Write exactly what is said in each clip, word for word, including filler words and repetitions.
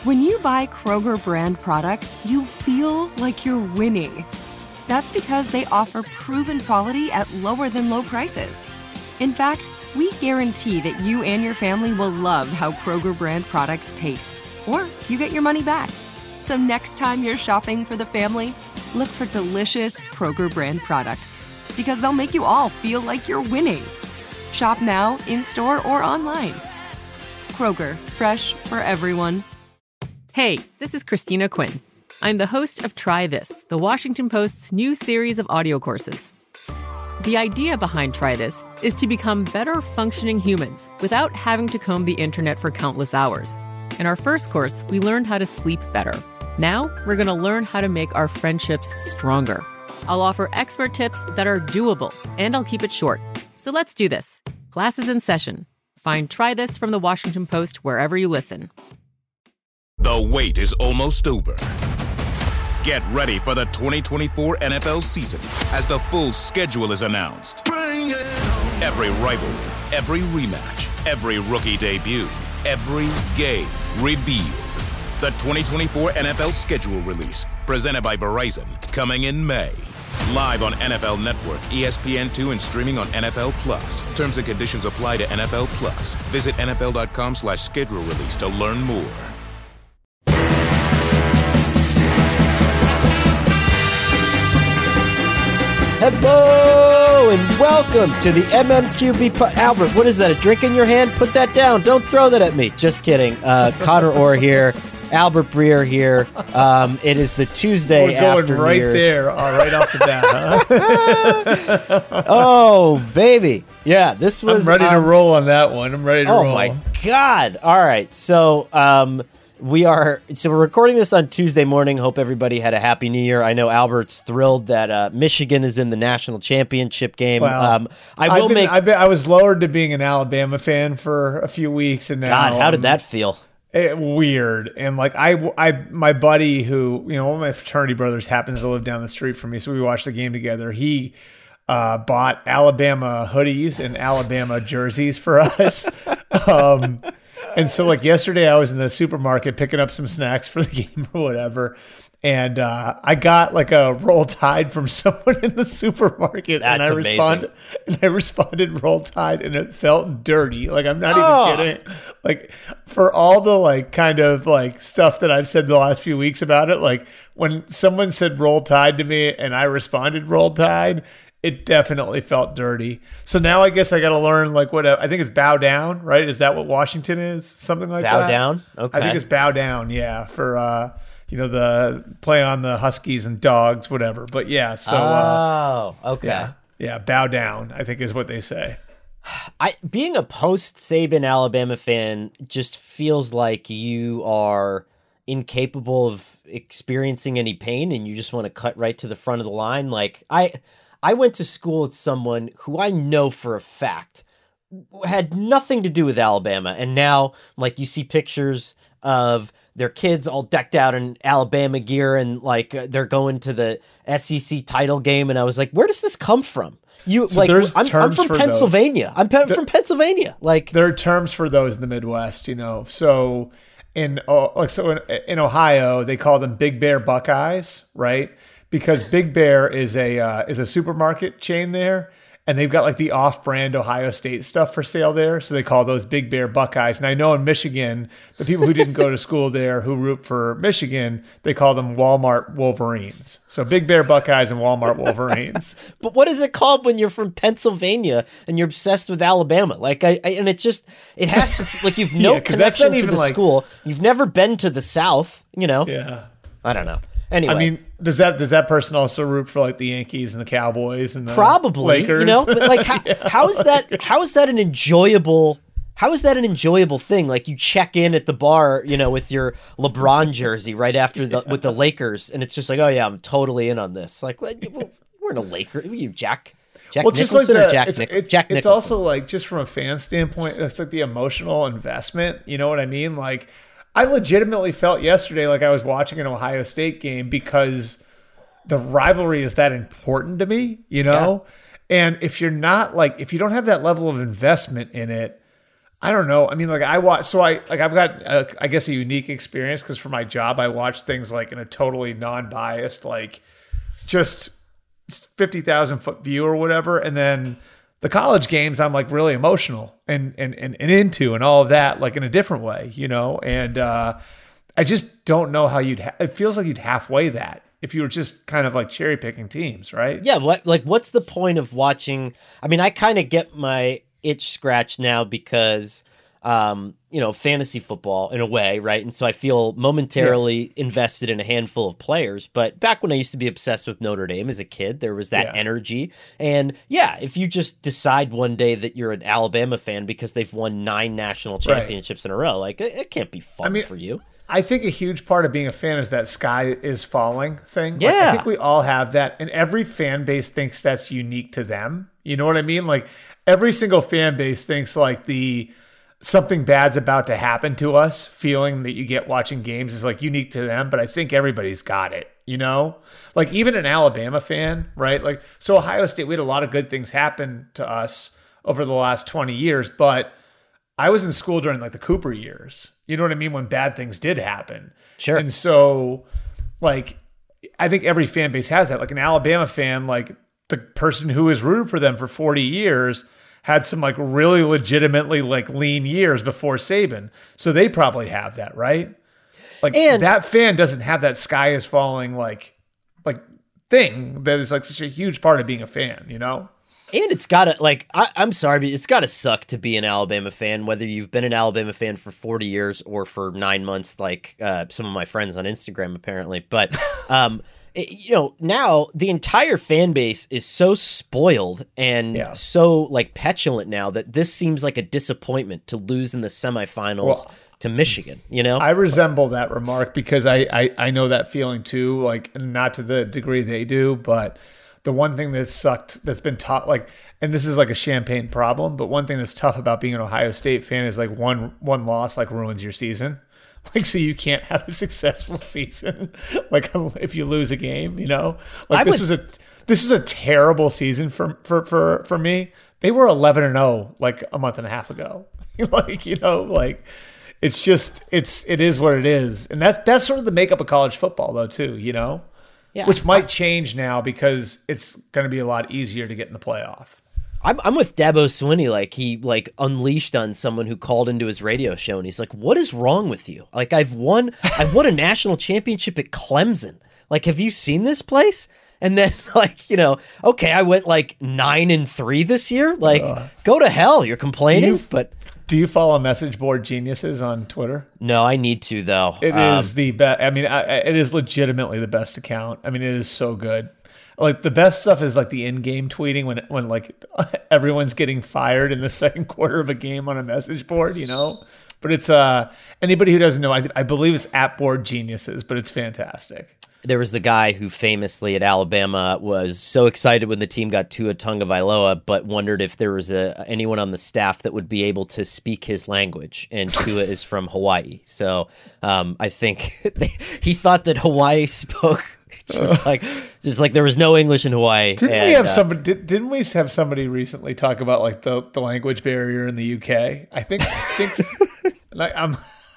When you buy Kroger brand products, you feel like you're winning. That's because they offer proven quality at lower than low prices. In fact, we guarantee that you and your family will love how Kroger brand products taste, or you get your money back. So next time you're shopping for the family, look for delicious Kroger brand products, because they'll make you all feel like you're winning. Shop now, in-store, or online. Kroger, fresh for everyone. Hey, this is Christina Quinn. I'm the host of Try This, the Washington Post's new series of audio courses. The idea behind Try This is to become better functioning humans without having to comb the internet for countless hours. In our first course, we learned how to sleep better. Now, we're going to learn how to make our friendships stronger. I'll offer expert tips that are doable, and I'll keep it short. So let's do this. Class is in session. Find Try This from the Washington Post wherever you listen. The wait is almost over. Get ready for the twenty twenty-four N F L season as the full schedule is announced. Every rivalry, every rematch, every rookie debut, every game revealed. The twenty twenty-four N F L schedule release, presented by Verizon, coming in May. Live on N F L Network, E S P N two, and streaming on N F L Plus. Terms and conditions apply to N F L Plus. Visit N F L dot com slash schedule release to learn more. Hello and welcome to the M M Q B. Po- Albert, what is that? A drink in your hand? Put that down. Don't throw that at me. Just kidding. Uh, Connor Orr here. Albert Breer here. Um, it is the Tuesday We're going after right Year's. there, uh, right off the bat. Huh? Oh, baby. Yeah, this was... I'm ready um, to roll on that one. I'm ready to oh, roll. Oh, my God. All right. So, um, we are... So, we're recording this on Tuesday morning. Hope everybody had a happy New Year. I know Albert's thrilled that uh, Michigan is in the national championship game. Well, um, I will I've been, make... I've been, I was lowered to being an Alabama fan for a few weeks, and now... God, how did um, that feel? It, weird. And like I, I, my buddy who, you know, one of my fraternity brothers happens to live down the street from me. So we watched the game together. He uh, bought Alabama hoodies and Alabama jerseys for us. um, and so like yesterday I was in the supermarket picking up some snacks for the game or whatever. And uh, I got like a Roll Tide from someone in the supermarket, That's and I amazing. responded, and I responded Roll Tide, and it felt dirty. Like I'm not Oh. even kidding. Like for all the like kind of like stuff that I've said the last few weeks about it, like when someone said Roll Tide to me, and I responded Roll Tide, it definitely felt dirty. So now I guess I got to learn like what I think it's bow down, right? Is that what Washington is? Something like Bow that. down? Okay. I think it's bow down. Yeah, for. uh You know, the play on the Huskies and dogs, whatever. But yeah, so uh, Oh, okay. yeah, yeah, bow down, I think is what they say. I being a post Saban Alabama fan just feels like you are incapable of experiencing any pain and you just want to cut right to the front of the line. Like I I went to school with someone who I know for a fact had nothing to do with Alabama, and now like you see pictures of their kids all decked out in Alabama gear and like uh, they're going to the S E C title game. And I was like, where does this come from? You So like, there's I'm, I'm terms from for Pennsylvania. I'm pe- from Pennsylvania. Like There are terms for those in the Midwest, you know. So in uh, like so in, in Ohio, they call them Big Bear Buckeyes, right? Because Big Bear is a uh, is a supermarket chain there. And they've got like the off-brand Ohio State stuff for sale there. So they call those Big Bear Buckeyes. And I know in Michigan, the people who didn't go to school there who root for Michigan, they call them Walmart Wolverines. So Big Bear Buckeyes and Walmart Wolverines. But what is it called when you're from Pennsylvania and you're obsessed with Alabama? Like, I, I and it just, it has to, like, you've no Yeah, 'cause that's connection not to even the like- school. You've never been to the South, you know? Yeah. I don't know. Anyway. I mean, does that does that person also root for like the Yankees and the Cowboys and the Probably, Lakers? you know, but like, how, Yeah. how is that? How is that an enjoyable? How is that an enjoyable thing? Like you check in at the bar, you know, with your LeBron jersey right after the with the Lakers, and it's just like, oh yeah, I'm totally in on this. Like, what, we're in a Laker. You Jack, Jack well, just like Nicholson the, or Jack it's, Nic- it's, Jack it's Nicholson? also like just from a fan standpoint, it's like the emotional investment. You know what I mean? Like, I legitimately felt yesterday like I was watching an Ohio State game because the rivalry is that important to me, you know? Yeah. And if you're not like, if you don't have that level of investment in it, I don't know. I mean, like I watch, so I like I've got a, I guess a unique experience because for my job I watch things like in a totally non-biased, like just fifty thousand foot view or whatever, and then the college games I'm like really emotional and and and, and into and all of that like in a different way, you know. And uh, I just don't know how you'd. Ha- it feels like you'd halfway that if you were just kind of like cherry picking teams, right? Yeah. What like what's the point of watching? I mean, I kind of get my itch scratched now because, um, you know, fantasy football in a way, right? And so I feel momentarily yeah. invested in a handful of players. But back when I used to be obsessed with Notre Dame as a kid, there was that yeah. energy. And yeah, if you just decide one day that you're an Alabama fan because they've won nine national championships right. in a row, like it, it can't be fun I mean, for you. I think a huge part of being a fan is that sky is falling thing. Yeah. Like, I think we all have that. And every fan base thinks that's unique to them. You know what I mean? Like every single fan base thinks like the something bad's about to happen to us feeling that you get watching games is like unique to them. But I think everybody's got it, you know, like even an Alabama fan, right? Like, so Ohio State, we had a lot of good things happen to us over the last twenty years, but I was in school during like the Cooper years. You know what I mean? When bad things did happen. Sure. And so like, I think every fan base has that. Like an Alabama fan, like the person who has rooted for them for forty years had some like really legitimately like lean years before Saban. So they probably have that, right? Like and, that fan doesn't have that sky is falling like, like thing that is like such a huge part of being a fan, you know? And it's gotta like I, I'm sorry, but it's gotta suck to be an Alabama fan, whether you've been an Alabama fan for forty years or for nine months, like uh, some of my friends on Instagram, apparently. But um, it, you know, now the entire fan base is so spoiled and yeah. so like petulant now that this seems like a disappointment to lose in the semifinals well, to Michigan. You know, I resemble that remark because I, I I know that feeling too. Like not to the degree they do, but. The one thing that's sucked, that's been tough, like, and this is like a champagne problem, but one thing that's tough about being an Ohio State fan is like one one loss like ruins your season. Like, so you can't have a successful season, like if you lose a game, you know. Like I this would, was a this was a terrible season for for for for me. They were eleven and zero like a month and a half ago. Like you know, like it's just it's it is what it is, and that's that's sort of the makeup of college football though too. You know. Yeah, which might change now because it's going to be a lot easier to get in the playoff. I'm I'm with Dabo Swinney. Like he like unleashed on someone who called into his radio show, and he's like, "What is wrong with you? Like I've won, I won a national championship at Clemson. Like, have you seen this place?" And then like you know, okay, I went like nine and three this year. Like, uh, go to hell. You're complaining, you, but. Do you follow Message Board Geniuses on Twitter? No, I need to though. It um, is the best. I mean, I, it is legitimately the best account. I mean, it is so good. Like the best stuff is like the in-game tweeting when when like everyone's getting fired in the second quarter of a game on a message board, you know. But it's uh anybody who doesn't know, I, I believe it's at Board Geniuses, but it's fantastic. There was the guy who famously at Alabama was so excited when the team got Tua Tagovailoa, but wondered if there was a, anyone on the staff that would be able to speak his language. And Tua is from Hawaii. So um, I think they, he thought that Hawaii spoke just like just like there was no English in Hawaii. Didn't and, we have uh, somebody? Did, didn't we have somebody recently talk about like the, the language barrier in the U K? I think. I think like I'm.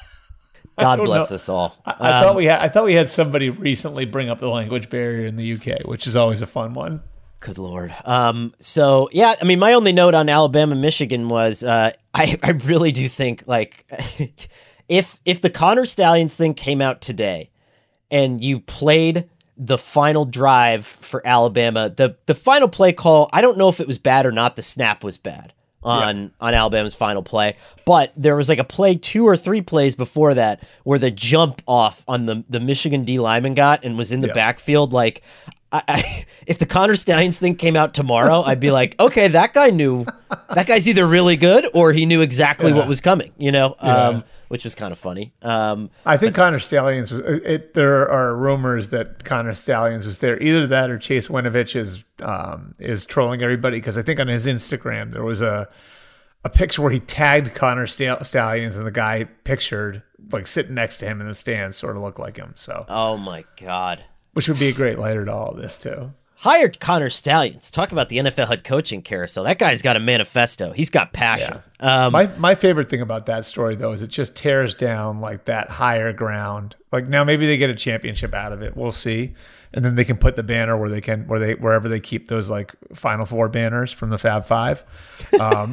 God bless know. us all. I, I um, thought we had. I thought we had somebody recently bring up the language barrier in the U K, which is always a fun one. Good Lord. Um. So yeah, I mean, my only note on Alabama, Michigan was, uh, I I really do think like, if if the Connor Stallions thing came out today, and you played the final drive for Alabama, the the final play call, I don't know if it was bad or not. The snap was bad. On, yeah. on Alabama's final play. But there was like a play two or three plays before that where the jump off on the, the Michigan D lineman got and was in the yeah. backfield. Like, I, I, if the Connor Stallions thing came out tomorrow, I'd be like, okay, that guy knew, that guy's either really good or he knew exactly yeah. what was coming, you know, yeah. um, which was kind of funny. Um, I think but, Connor Stallions, it, it, there are rumors that Connor Stallions was there. Either that or Chase Winovich is um, is trolling everybody because I think on his Instagram there was a a picture where he tagged Connor Stallions and the guy pictured like sitting next to him in the stands sort of looked like him. So, oh my God. Which would be a great lighter to all of this too. Hired Connor Stallions. Talk about the N F L head coaching carousel. That guy's got a manifesto. He's got passion. Yeah. Um, my my favorite thing about that story, though, is it just tears down like that higher ground. Like now, maybe they get a championship out of it. We'll see, and then they can put the banner where they can, where they wherever they keep those like Final Four banners from the Fab Five. Um,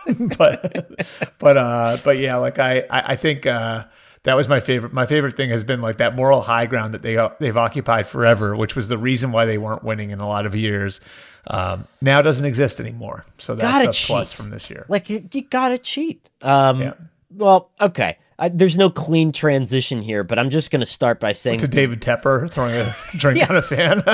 but but uh, but yeah, like I I, I think. Uh, That was my favorite. My favorite thing has been like that moral high ground that they they've occupied forever, which was the reason why they weren't winning in a lot of years. Um, now doesn't exist anymore. So that's gotta a plus cheat. from this year. Like you, you gotta cheat. Um, Yeah. Well, okay. I, there's no clean transition here, but I'm just gonna start by saying To David Tepper throwing a drink on a fan.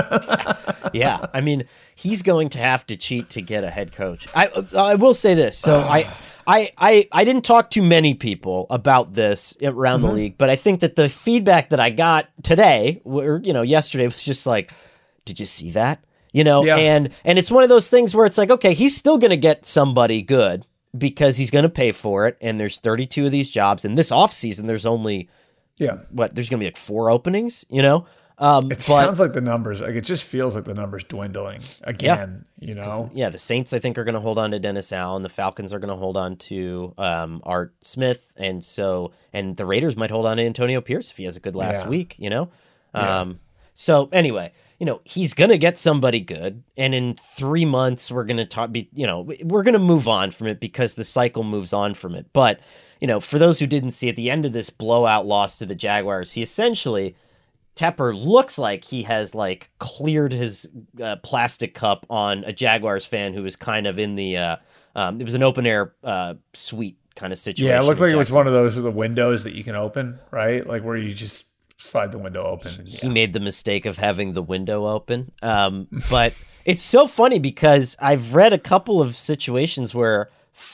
yeah, I mean, he's going to have to cheat to get a head coach. I I will say this. So I, I I I didn't talk to many people about this around the league, but I think that the feedback that I got today, or you know, yesterday, was just like, "Did you see that?" You know, Yeah. and and it's one of those things where it's like, okay, he's still going to get somebody good because he's going to pay for it, and there's thirty-two of these jobs, and this offseason there's only Yeah. what there's going to be like four openings. You know. Um, It but, sounds like the numbers, like it just feels like the numbers dwindling again, you know? Yeah, the Saints, I think, are going to hold on to Dennis Allen. The Falcons are going to hold on to um, Art Smith. And so, and the Raiders might hold on to Antonio Pierce if he has a good last Yeah. week, you know? Yeah. Um, so anyway, you know, he's going to get somebody good. And in three months, we're going to talk, be, you know, we're going to move on from it because the cycle moves on from it. But, you know, for those who didn't see at the end of this blowout loss to the Jaguars, he essentially, Tepper looks like he has like cleared his uh, plastic cup on a Jaguars fan who was kind of in the, uh, um, it was an open air uh, suite kind of situation. Yeah, it looked in like it was Jackson. one of those with the windows that you can open, right? Like where you just slide the window open. And, He yeah. made the mistake of having the window open. Um, but it's so funny because I've read a couple of situations where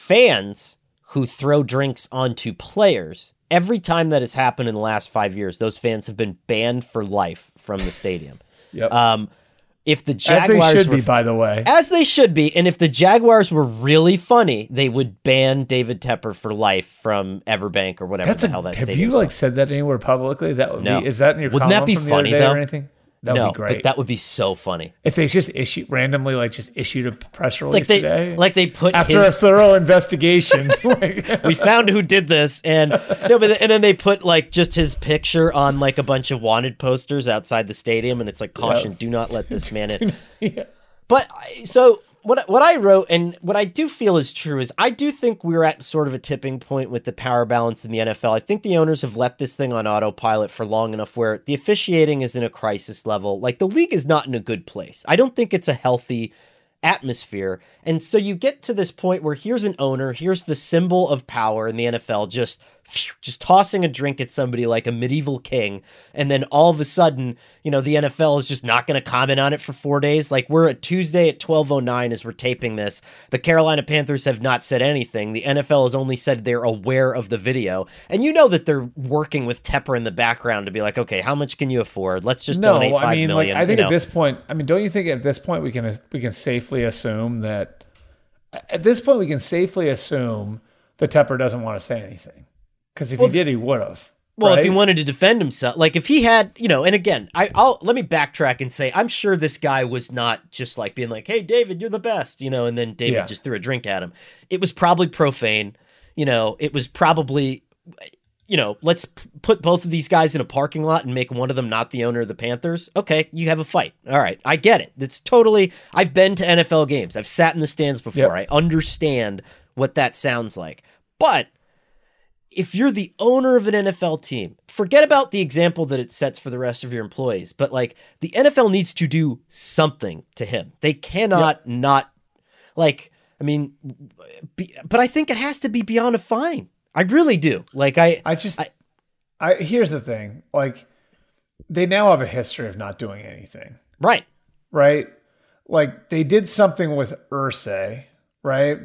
fans who throw drinks onto players, every time that has happened in the last five years, those fans have been banned for life from the stadium. Yep. Um, if the As Jaguars they should were, be, by the way. as they should be, and if the Jaguars were really funny, they would ban David Tepper for life from Everbank or whatever That's the a, hell that have you stadium's like called. said that anywhere publicly? That would No. be, is that in your Wouldn't that column be from the funny, other day though? or anything? That no, would be great. but that would be so funny. If they just issue randomly, like just issued a press release Like they, today, like they put after his, a thorough investigation, like, we found who did this, and no, but and then they put like just his picture on like a bunch of wanted posters outside the stadium, and it's like caution: Yeah. do not let this man in. yeah. But I- so what what I wrote and what I do feel is true is I do think we're at sort of a tipping point with the power balance in the N F L. I think the owners have let this thing on autopilot for long enough where the officiating is in a crisis level. Like the league is not in a good place. I don't think it's a healthy atmosphere. And so you get to this point where here's an owner, here's the symbol of power in the N F L, just just tossing a drink at somebody like a medieval king, and then all of a sudden, you know, the N F L is just not going to comment on it for four days. Like we're at Tuesday at twelve oh nine as we're taping this. The Carolina Panthers have not said anything. The N F L has only said they're aware of the video, and you know that they're working with Tepper in the background to be like, okay, how much can you afford? Let's just No, donate five I mean, million. like I think you at know. this point, I mean, don't you think at this point we can we can safely assume that at this point we can safely assume that Tepper doesn't want to say anything because if Well, he did, he would have. Well, right? if he wanted to defend himself, like if he had, you know, and again, I, I'll let me backtrack and say I'm sure this guy was not just like being like, "Hey, David, you're the best," you know, and then David Yeah. just threw a drink at him. It was probably profane, you know. It was probably, you know, let's p- put both of these guys in a parking lot and make one of them not the owner of the Panthers. Okay, you have a fight. All right, I get it. It's totally. I've been to N F L games. I've sat in the stands before. Yep. I understand what that sounds like, but if you're the owner of an N F L team, forget about the example that it sets for the rest of your employees, but like the N F L needs to do something to him. They cannot yep. not like, I mean, be, but I think it has to be beyond a fine. I really do. Like I, I just, I, I here's the thing. Like they now have a history of not doing anything. Right. Right. Like they did something with Irsay, right?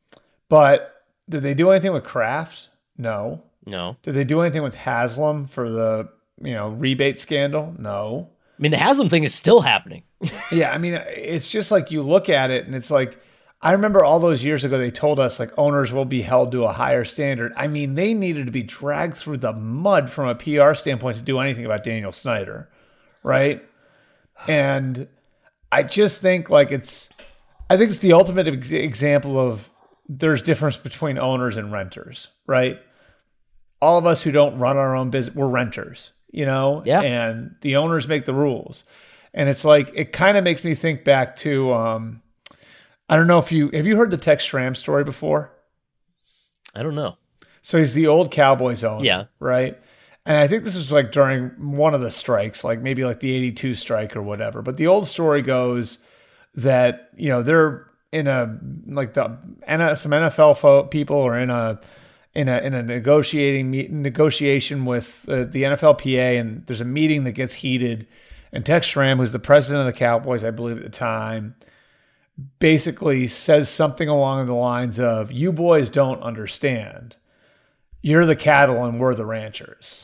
But did they do anything with Kraft? No. No. Did they do anything with Haslam for the, you know, rebate scandal? No. I mean, the Haslam thing is still happening. Yeah. I mean, it's just like you look at it and it's like, I remember all those years ago, they told us like owners will be held to a higher standard. I mean, they needed to be dragged through the mud from a P R standpoint to do anything about Daniel Snyder. Right. And I just think like it's, I think it's the ultimate ex- example of there's difference between owners and renters, right? All of us who don't run our own business, we're renters, you know, Yeah. and the owners make the rules. And it's like, it kind of makes me think back to, um, I don't know if you, have you heard the Tex Schramm story before? I don't know. So he's the old Cowboys owner, Yeah. right? And I think this was like during one of the strikes, like maybe like the eighty-two strike or whatever. But the old story goes that, you know, they're in a, like the, some N F L fo- people are in a, in a, in a negotiating meet, negotiation with uh, the N F L P A, and there's a meeting that gets heated. And Tex Schramm, who's the president of the Cowboys, I believe at the time, basically says something along the lines of, you boys don't understand. You're the cattle and we're the ranchers.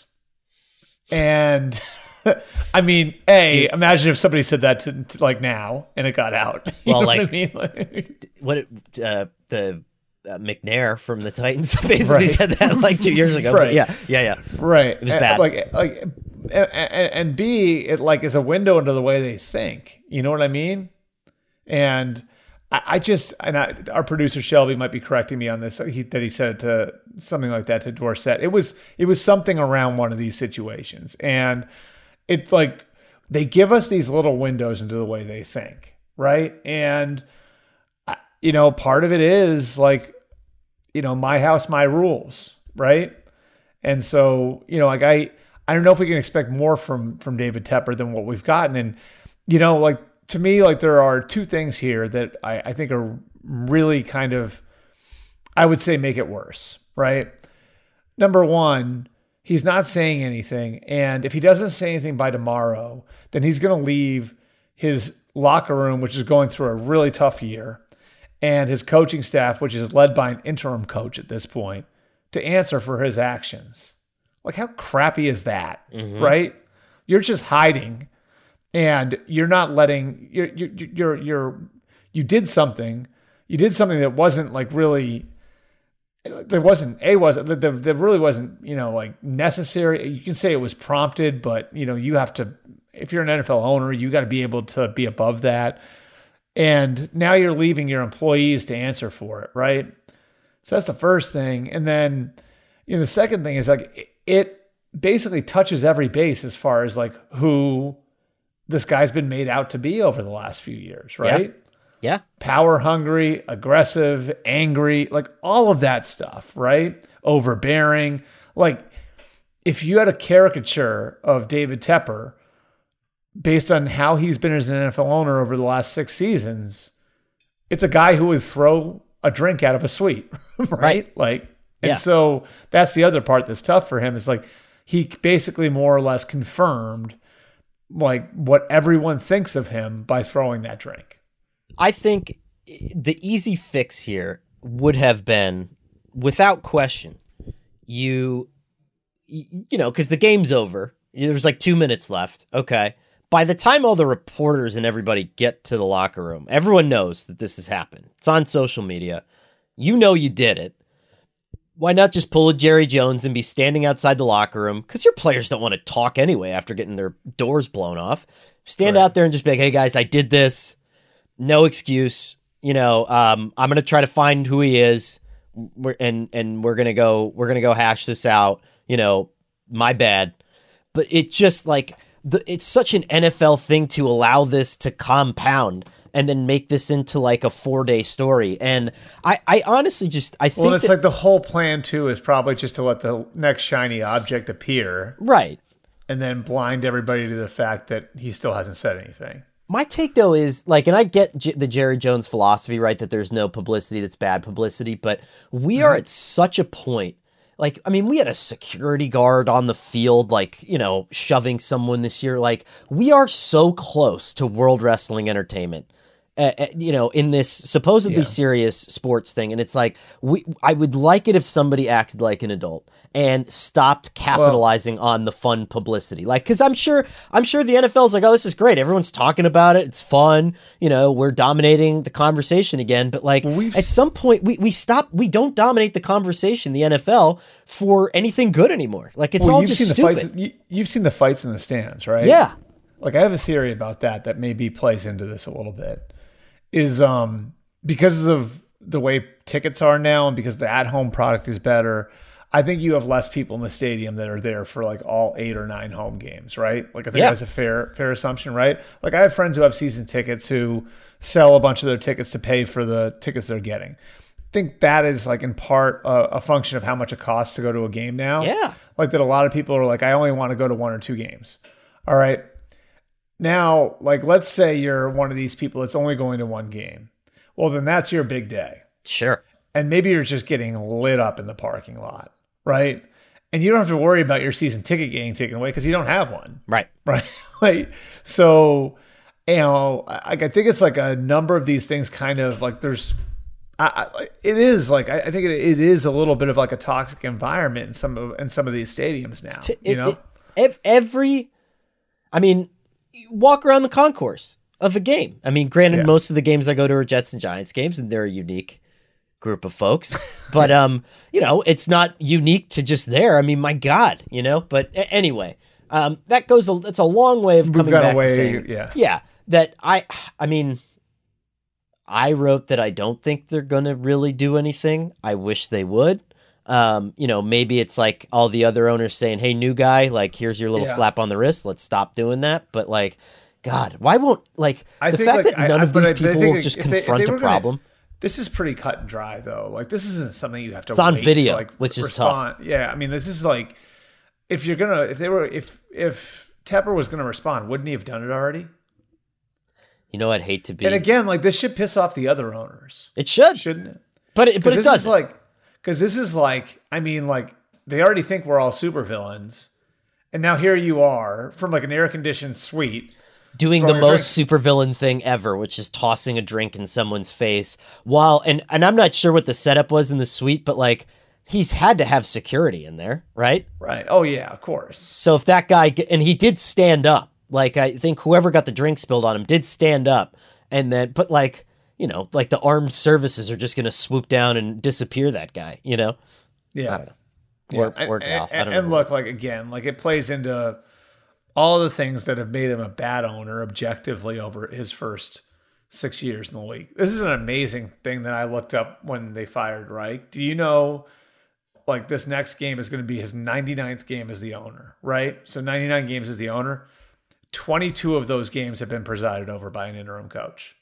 And I mean, A, imagine if somebody said that to, to like now and it got out. You Well, know like, what I mean? Like, what it, uh, the uh, McNair from the Titans basically Right. said that like two years ago. Right. But yeah, yeah, yeah. right. It was And, bad. Like, like, and, and B, it like is a window into the way they think. You know what I mean? And I, I just, and I, our producer Shelby might be correcting me on this. He, that he said it to something like that to Dorsett. It was, it was something around one of these situations, and it's like they give us these little windows into the way they think, right? And you know, part of it is like, you know, my house, my rules, right? And so, you know, like I, I don't know if we can expect more from from David Tepper than what we've gotten. And you know, like to me, like there are two things here that I, I think are really kind of, I would say, make it worse, right? Number one, he's not saying anything. And if he doesn't say anything by tomorrow, then he's going to leave his locker room, which is going through a really tough year, and his coaching staff, which is led by an interim coach at this point, to answer for his actions. Like, how crappy is that, mm-hmm. right? You're just hiding, and you're not letting, you're, you're, you're, you're, you did something, you did something that wasn't like really, there wasn't, A, wasn't, there, there really wasn't, you know, like necessary. You can say it was prompted, but, you know, you have to, if you're an N F L owner, you got to be able to be above that. And now you're leaving your employees to answer for it, right? So that's the first thing. And then, you know, the second thing is like, it basically touches every base as far as like who this guy's been made out to be over the last few years, right? Yeah. Yeah. Power hungry, aggressive, angry, like all of that stuff, right? Overbearing. Like if you had a caricature of David Tepper based on how he's been as an N F L owner over the last six seasons, it's a guy who would throw a drink out of a suite, right? right? Like, and yeah. so that's the other part that's tough for him is like, he basically more or less confirmed like what everyone thinks of him by throwing that drink. I think the easy fix here would have been, without question, you, you know, because the game's over. There's like two minutes left. Okay. By the time all the reporters and everybody get to the locker room, everyone knows that this has happened. It's on social media. You know you did it. Why not just pull a Jerry Jones and be standing outside the locker room? Because your players don't want to talk anyway after getting their doors blown off. Stand right out there and just be like, hey, guys, I did this. No excuse. You know, um, I'm going to try to find who he is. We're, and and we're going to go, we're going to go hash this out. You know, my bad. But it just like, the, it's such an N F L thing to allow this to compound and then make this into like a four day story. And I, I honestly just, I think well, it's that, like the whole plan too is probably just to let the next shiny object appear. Right. And then blind everybody to the fact that he still hasn't said anything. My take though is like, and I get J- the Jerry Jones philosophy, right? That there's no publicity that's bad publicity, but we are at such a point. Like, I mean, we had a security guard on the field, like, you know, shoving someone this year. Like, we are so close to World Wrestling Entertainment, uh, uh, you know, in this supposedly yeah. serious sports thing. And it's like, we, I would like it if somebody acted like an adult and stopped capitalizing well, on the fun publicity. Like, cause I'm sure, I'm sure the N F L is like, oh, this is great. Everyone's talking about it. It's fun. You know, we're dominating the conversation again. But like well, at some point we, we stop, we don't dominate the conversation, the N F L, for anything good anymore. Like it's well, all you've just seen stupid. The fights, you, you've seen the fights in the stands, right? Yeah. like I have a theory about that that maybe plays into this a little bit, is um because of the way tickets are now and because the at-home product is better, I think you have less people in the stadium that are there for like all eight or nine home games, right? Like I think Yeah. that's a fair fair assumption, right? Like I have friends who have season tickets who sell a bunch of their tickets to pay for the tickets they're getting. I think that is like in part a, a function of how much it costs to go to a game now. Yeah. Like that a lot of people are like, I only want to go to one or two games. All right. Now, like let's say you're one of these people that's only going to one game. Well, then that's your big day. Sure. And maybe you're just getting lit up in the parking lot, right? And you don't have to worry about your season ticket getting taken away because you don't have one. Right. Right. Like, so, you know, I, I think it's like a number of these things kind of like there's, I, I, it is like, I, I think it, it is a little bit of like a toxic environment in some of, in some of these stadiums now, T- you it- know? it- ev- every, I mean, you walk around the concourse of a game. I mean, granted, Yeah. most of the games I go to are Jets and Giants games, and they're a unique group of folks. But um, you know, it's not unique to just there. I mean, my God, you know. But a- anyway, um, that goes. A, that's a long way of We've coming got back away, to saying, yeah. yeah. That I, I mean, I wrote that I don't think they're gonna really do anything. I wish they would. Um, you know, maybe it's like all the other owners saying, "Hey, new guy, like here's your little Yeah. slap on the wrist. Let's stop doing that." But like, God, why won't like I the think, fact like, that none I- of but these I- but I people think will just if they- if confront they a were gonna- problem? This is pretty cut and dry, though. Like this isn't something you have to. It's on wait video, to, like, which is respond. Yeah, I mean, this is like if you're gonna, if they were, if if Tepper was gonna respond, wouldn't he have done it already? You know, I'd hate to be. And again, like this should piss off the other owners, it should, shouldn't it? but it, but it this does. is like, because this is like, I mean, like they already think we're all supervillains, and now here you are from like an air-conditioned suite. doing throwing the a most supervillain thing ever, which is tossing a drink in someone's face. While and and I'm not sure what the setup was in the suite, but like he's had to have security in there, right? Right. Oh yeah, of course. So if that guy and he did stand up, like I think whoever got the drink spilled on him did stand up, and then but like you know like the armed services are just gonna swoop down and disappear that guy, you know? Yeah. I don't know. Or Yeah. or and, gal. I and, don't know. and look, like again, like it plays into all the things that have made him a bad owner objectively over his first six years in the league. This is an amazing thing that I looked up when they fired Reich. Do you know, like this next game is going to be his ninety-ninth game as the owner, right? So ninety-nine games as the owner. twenty-two of those games have been presided over by an interim coach.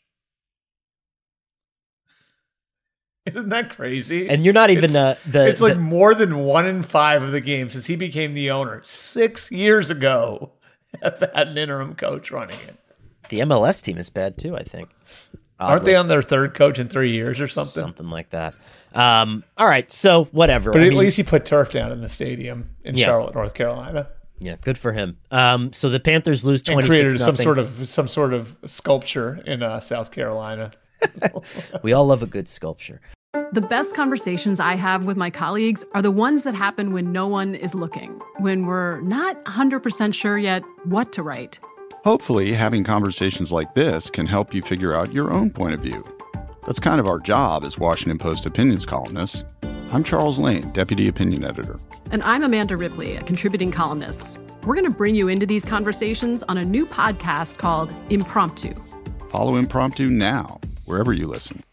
Isn't that crazy? And you're not even It's- uh, the. It's like the- more than one in five of the games since he became the owner six years ago have had an interim coach running it. the M L S team is bad too. I think. Aren't they on their third coach in three years or something? Something like that. Um, all right, so whatever. But I at mean, least he put turf down in the stadium in Yeah. Charlotte, North Carolina, yeah, good for him. Um, so the Panthers lose and twenty created six some nothing. sort of some sort of sculpture in uh, South Carolina. We all love a good sculpture. The best conversations I have with my colleagues are the ones that happen when no one is looking, when we're not one hundred percent sure yet what to write. Hopefully, having conversations like this can help you figure out your own point of view. That's kind of our job as Washington Post opinions columnists. I'm Charles Lane, Deputy Opinion Editor. And I'm Amanda Ripley, a contributing columnist. We're going to bring you into these conversations on a new podcast called Impromptu. Follow Impromptu now, wherever you listen.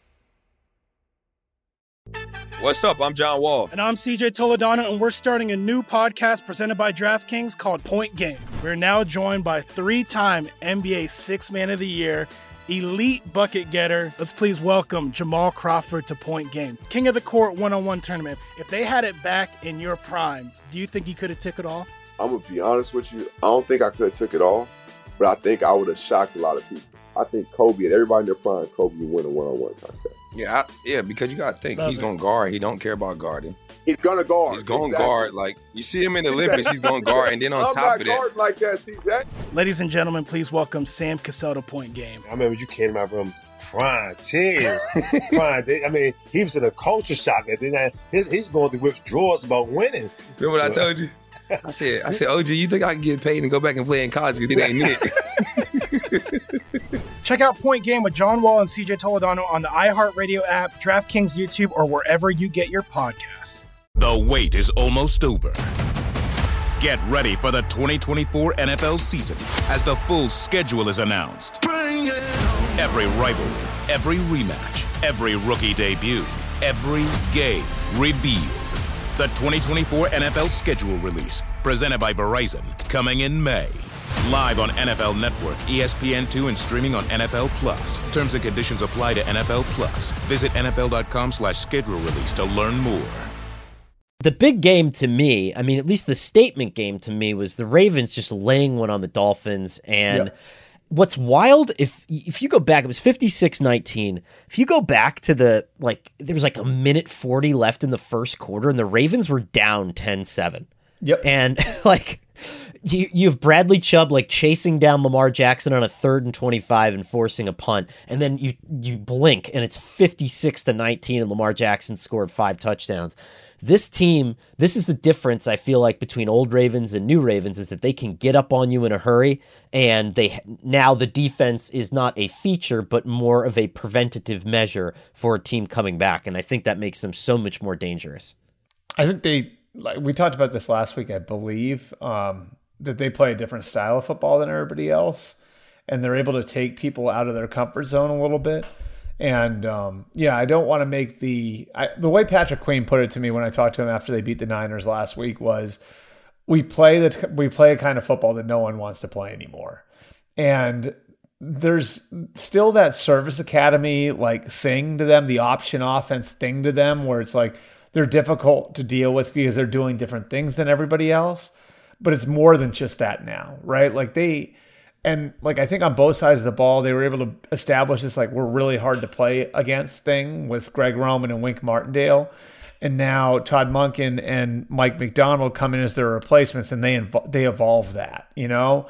What's up? I'm John Wall. And I'm C J Toledano, and we're starting a new podcast presented by DraftKings called Point Game. We're now joined by three-time N B A Sixth Man of the Year, elite bucket getter. Let's please welcome Jamal Crawford to Point Game. King of the Court one-on-one tournament. If they had it back in your prime, do you think you could have took it all? I'm going to be honest with you. I don't think I could have took it all, but I think I would have shocked a lot of people. I think Kobe and everybody in their prime, Kobe would win a one-on-one contest. Yeah, I, yeah, because you got to think Love he's it. going to guard. He don't care about guarding. He's going to guard. He's going to Exactly. guard. Like, you see him in the Olympics, he's going to guard. And then on I'm top not of that, guarding like that, C J. Ladies and gentlemen, please welcome Sam Cassell to Point Game. I remember you came out from crying, tears, crying. They- I mean, he was in a culture shock. And then I, his, he's going through withdrawals about winning. remember what I told you? I said, I said, O G, you think I can get paid and go back and play in college because it ain't it? Check out Point Game with John Wall and C J Toledano on the iHeartRadio app, DraftKings YouTube, or wherever you get your podcasts. The wait is almost over. Get ready for the twenty twenty-four N F L season as the full schedule is announced. Every rivalry, every rematch, every rookie debut, every game revealed. The twenty twenty-four N F L schedule release, presented by Verizon, coming in May. Live on N F L Network, E S P N two, and streaming on N F L Plus. Terms and conditions apply to N F L Plus. Visit N F L dot com slash schedule release to learn more. The big game to me, I mean, at least the statement game to me, was the Ravens just laying one on the Dolphins. And yep. What's wild, if if you go back, it was fifty-six nineteen. If you go back to the, like, there was like a minute forty left in the first quarter, and the Ravens were down ten seven. Yep. And, like, you you have Bradley Chubb, like, chasing down Lamar Jackson on a third and twenty-five and forcing a punt. And then you, you blink, and it's fifty-six to nineteen, and Lamar Jackson scored five touchdowns. This team, this is the difference I feel like between old Ravens and new Ravens, is that they can get up on you in a hurry, and they now the defense is not a feature, but more of a preventative measure for a team coming back, and I think that makes them so much more dangerous. I think they, like we talked about this last week, I believe, um, that they play a different style of football than everybody else, and they're able to take people out of their comfort zone a little bit. And, um, yeah, I don't want to make the I, – the way Patrick Queen put it to me when I talked to him after they beat the Niners last week was we play the we play a kind of football that no one wants to play anymore. And there's still that service academy like thing to them, the option offense thing to them, where it's like they're difficult to deal with because they're doing different things than everybody else. But it's more than just that now, right? Like they – And like I think on both sides of the ball, they were able to establish this like we're really hard to play against thing with Greg Roman and Wink Martindale, and now Todd Monken and Mike McDonald come in as their replacements, and they inv- they evolve that, you know,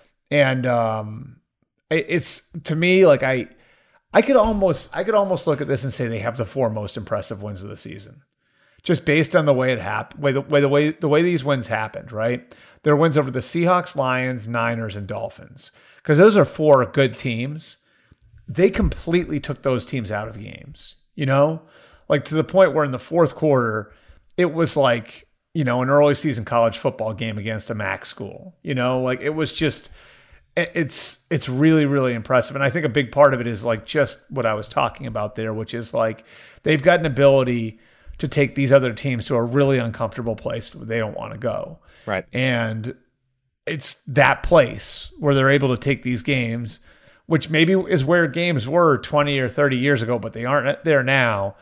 and um, it, it's to me like I I could almost I could almost look at this and say they have the four most impressive wins of the season, just based on the way it happened, way the way the way the way these wins happened, right? Their wins over the Seahawks, Lions, Niners, and Dolphins. Because those are four good teams. They completely took those teams out of games, you know? Like to the point where in the fourth quarter, it was like, you know, an early season college football game against a MAC school. You know, like it was just, it's it's really, really impressive. And I think a big part of it is like just what I was talking about there, which is like they've got an ability to take these other teams to a really uncomfortable place where they don't want to go. Right. And it's that place where they're able to take these games, which maybe is where games were twenty or thirty years ago, but they aren't there now,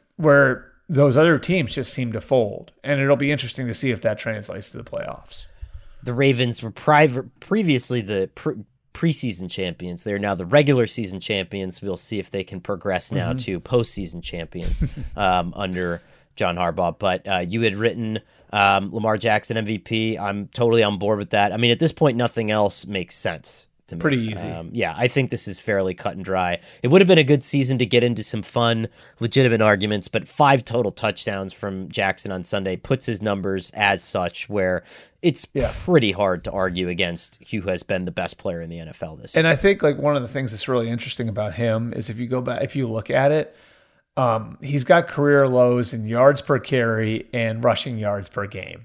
where those other teams just seem to fold. And it'll be interesting to see if that translates to the playoffs. The Ravens were pri- previously the pre- preseason champions. They're now the regular season champions. We'll see if they can progress now mm-hmm. to postseason champions um, under John Harbaugh. But uh, you had written um, Lamar Jackson M V P. I'm totally on board with that. I mean, at this point, nothing else makes sense to me. Pretty easy. Um, yeah, I think this is fairly cut and dry. It would have been a good season to get into some fun, legitimate arguments, but five total touchdowns from Jackson on Sunday puts his numbers as such where it's yeah. pretty hard to argue against who has been the best player in the N F L this year. And I think like one of the things that's really interesting about him is if you go back, if you look at it, um, he's got career lows in yards per carry and rushing yards per game.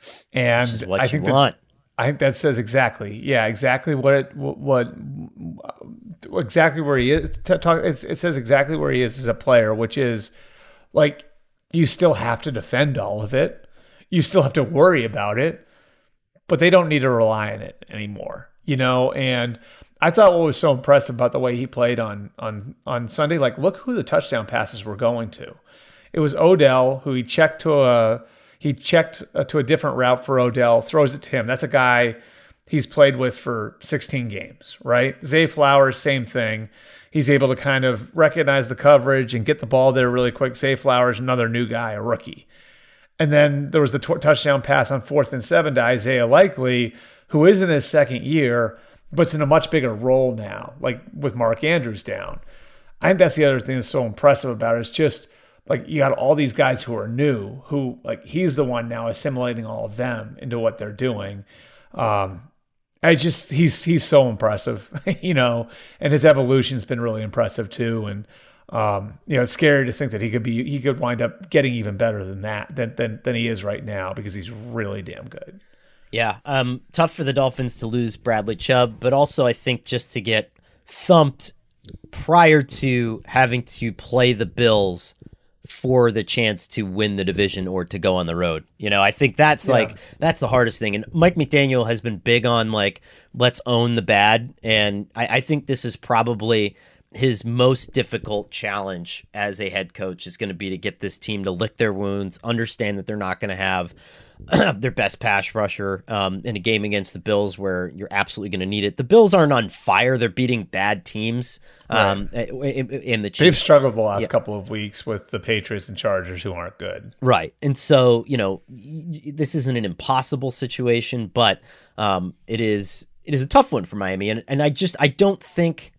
And Which is what I you think want. That, I think that says exactly, yeah, exactly what it, what, exactly where he is. It says exactly where he is as a player, which is like you still have to defend all of it, you still have to worry about it, but they don't need to rely on it anymore, you know. And I thought what was so impressive about the way he played on on on Sunday, like look who the touchdown passes were going to. It was Odell, who he checked to a. He checked uh, to a different route for Odell, throws it to him. That's a guy he's played with for sixteen games, right? Zay Flowers, same thing. He's able to kind of recognize the coverage and get the ball there really quick. Zay Flowers, another new guy, a rookie. And then there was the t- touchdown pass on fourth and seven to Isaiah Likely, who is in his second year, but's in a much bigger role now, like with Mark Andrews down. I think that's the other thing that's so impressive about it is just like you got all these guys who are new, who like he's the one now assimilating all of them into what they're doing. Um, I just he's he's so impressive, you know, and his evolution's been really impressive too. And um, you know, it's scary to think that he could be he could wind up getting even better than that than than than he is right now because he's really damn good. Yeah, um, tough for the Dolphins to lose Bradley Chubb, but also I think just to get thumped prior to having to play the Bills for the chance to win the division or to go on the road. You know, I think that's Yeah. like, that's the hardest thing. And Mike McDaniel has been big on like, let's own the bad. And I, I think this is probably his most difficult challenge as a head coach is going to be to get this team to lick their wounds, understand that they're not going to have their best pass rusher um, in a game against the Bills where you're absolutely going to need it. The Bills aren't on fire. They're beating bad teams um, right. in, in the Chiefs. They've struggled the last yeah. couple of weeks with the Patriots and Chargers who aren't good. Right. And so, you know, this isn't an impossible situation, but um, it is it is a tough one for Miami. And, and I just, I don't think...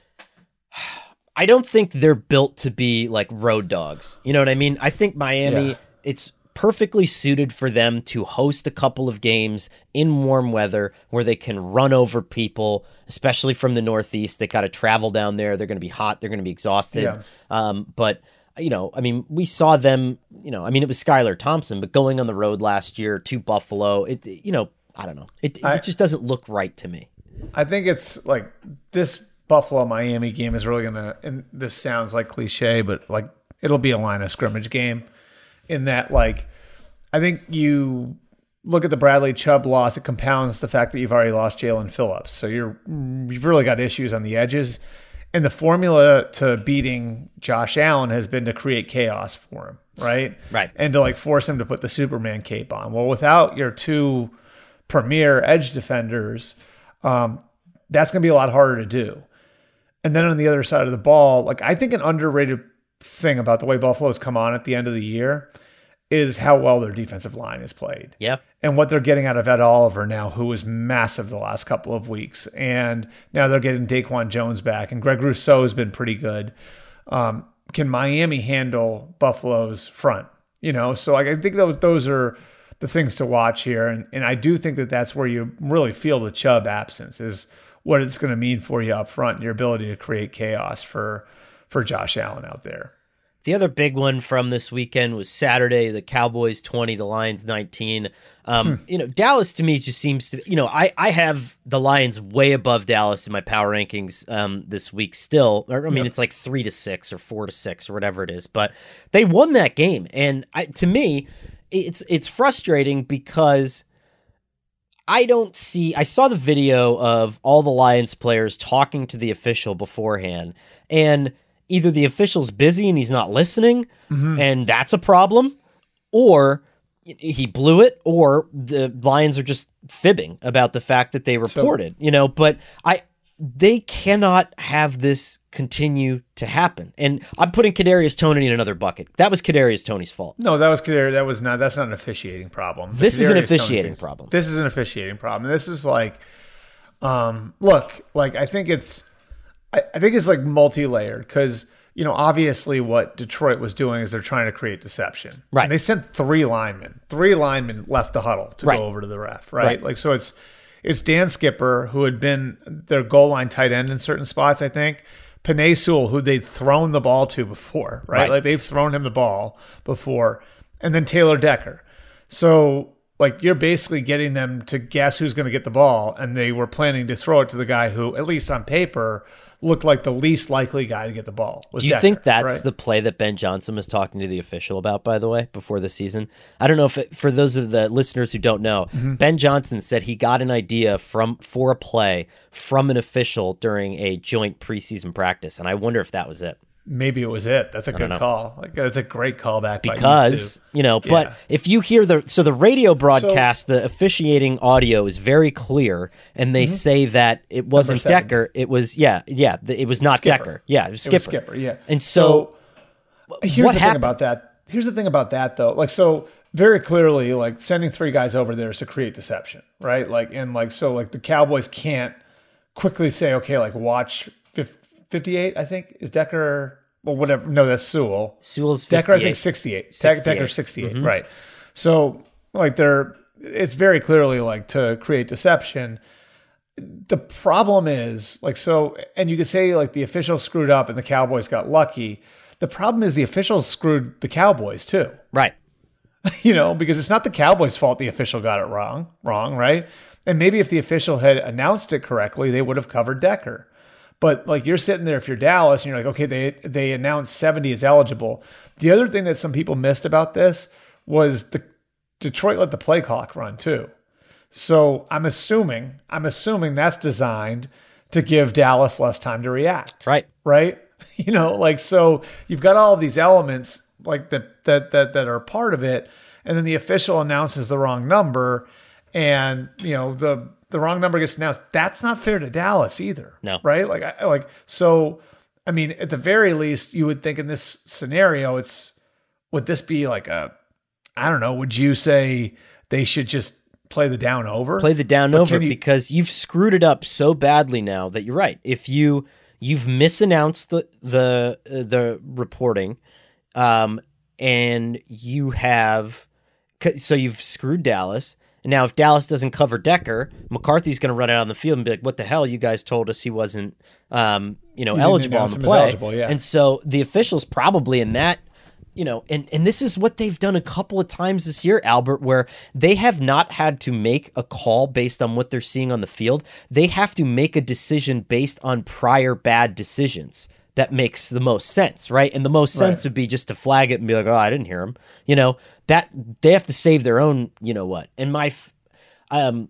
I don't think they're built to be like road dogs. You know what I mean? I think Miami, yeah. it's perfectly suited for them to host a couple of games in warm weather where they can run over people, especially from the Northeast. They got to travel down there. They're going to be hot. They're going to be exhausted. Yeah. Um, but, you know, I mean, we saw them, you know, I mean, it was Skylar Thompson, but going on the road last year to Buffalo, it, you know, I don't know. It, it I, just doesn't look right to me. I think it's like this Buffalo-Miami game is really going to, and this sounds like cliche, but like it'll be a line of scrimmage game in that, like, I think you look at the Bradley Chubb loss, it compounds the fact that you've already lost Jalen Phillips. So you're, you've really got issues on the edges. And the formula to beating Josh Allen has been to create chaos for him, right? Right. And to like force him to put the Superman cape on. Well, without your two premier edge defenders, um, that's going to be a lot harder to do. And then on the other side of the ball, like I think an underrated thing about the way Buffalo's come on at the end of the year is how well their defensive line is played. Yeah. And what they're getting out of Ed Oliver now, who was massive the last couple of weeks. And now they're getting Daquan Jones back. And Greg Rousseau has been pretty good. Um, can Miami handle Buffalo's front? You know, so I think those those are the things to watch here. And, and I do think that that's where you really feel the Chubb absence is what it's going to mean for you up front and your ability to create chaos for for Josh Allen out there. The other big one from this weekend was Saturday, the Cowboys twenty, the Lions nineteen. Um, hmm. You know, Dallas to me just seems to, you know, I, I have the Lions way above Dallas in my power rankings um, this week still. Or, I mean, yep. It's like three to six or four to six or whatever it is, but they won that game. And I, to me, it's it's frustrating because I don't see, I saw the video of all the Lions players talking to the official beforehand, and either the official's busy and he's not listening, mm-hmm. and that's a problem, or he blew it, or the Lions are just fibbing about the fact that they reported, so, you know, but I, they cannot have this continue to happen. And I'm putting Kadarius Toney in another bucket. That was Kadarius Toney's fault. No, that was Kadarius. That was not, that's not an officiating problem. The this Kadarius is an officiating Toney's, problem. This is an officiating problem. This is like, um, look, like, I think it's, I, I think it's like multi-layered because, you know, obviously what Detroit was doing is they're trying to create deception. Right. And they sent three linemen. Three linemen left the huddle to right. go over to the ref, right? right? Like, so it's it's Dan Skipper, who had been their goal line tight end in certain spots, I think. Penei Sewell, who they'd thrown the ball to before, right? right? Like, they've thrown him the ball before. And then Taylor Decker. So, like, you're basically getting them to guess who's going to get the ball, and they were planning to throw it to the guy who, at least on paper, looked like the least likely guy to get the ball. Do you Decker, think that's right? the play that Ben Johnson was talking to the official about, by the way, before the season? I don't know if it, for those of the listeners who don't know, mm-hmm. Ben Johnson said he got an idea from for a play from an official during a joint preseason practice, and I wonder if that was it. Maybe it was it. That's a good call. Like, that's a great callback. Because, by you, you know, yeah. but if you hear the, so the radio broadcast, so, the officiating audio is very clear, and they mm-hmm. say that it wasn't Decker. It was, yeah, yeah, it was not Skipper. Decker. Yeah, it was Skipper. It was Skipper, yeah. And so, so here's what the happened? thing about that. Here's the thing about that, though. Like, so very clearly, like, sending three guys over there is to create deception, right? Like, and like, so, like, the Cowboys can't quickly say, okay, like, watch fifty-eight, I think, is Decker. Well, whatever. No, that's Sewell. Sewell's Decker, I think sixty-eight. sixty-eight. Decker sixty-eight, mm-hmm. right. So, like, they're, it's very clearly, like, to create deception. The problem is, like, so, and you could say, like, the officials screwed up and the Cowboys got lucky. The problem is the officials screwed the Cowboys, too. Right. you know, because it's not the Cowboys' fault the official got it wrong, wrong, right? And maybe if the official had announced it correctly, they would have covered Decker. But like you're sitting there, if you're Dallas, and you're like, okay, they they announced seventy is eligible. The other thing that some people missed about this was the Detroit let the play clock run too. So I'm assuming, I'm assuming that's designed to give Dallas less time to react. Right. Right. You know, like, so you've got all of these elements like that, that, that, that are part of it. And then the official announces the wrong number, and, you know, the, the wrong number gets announced. That's not fair to Dallas either. No. Right. Like, I, like, so, I mean, at the very least, you would think in this scenario, it's, would this be like a, I don't know, would you say they should just play the down over? Play the down But over can you- because you've screwed it up so badly now that you're right. If you you've misannounced the the uh, the reporting, um, and you have so you've screwed Dallas. And now if Dallas doesn't cover Decker, McCarthy's going to run out on the field and be like, "What the hell? You guys told us he wasn't, um, you know, You didn't eligible on announce the him as play." eligible, yeah. And so the officials probably in that. You know, and, and this is what they've done a couple of times this year, Albert, where they have not had to make a call based on what they're seeing on the field. They have to make a decision based on prior bad decisions. That makes the most sense, right? And the most sense Right. would be just to flag it and be like, "Oh, I didn't hear him." You know, that they have to save their own, you know what. And my f- um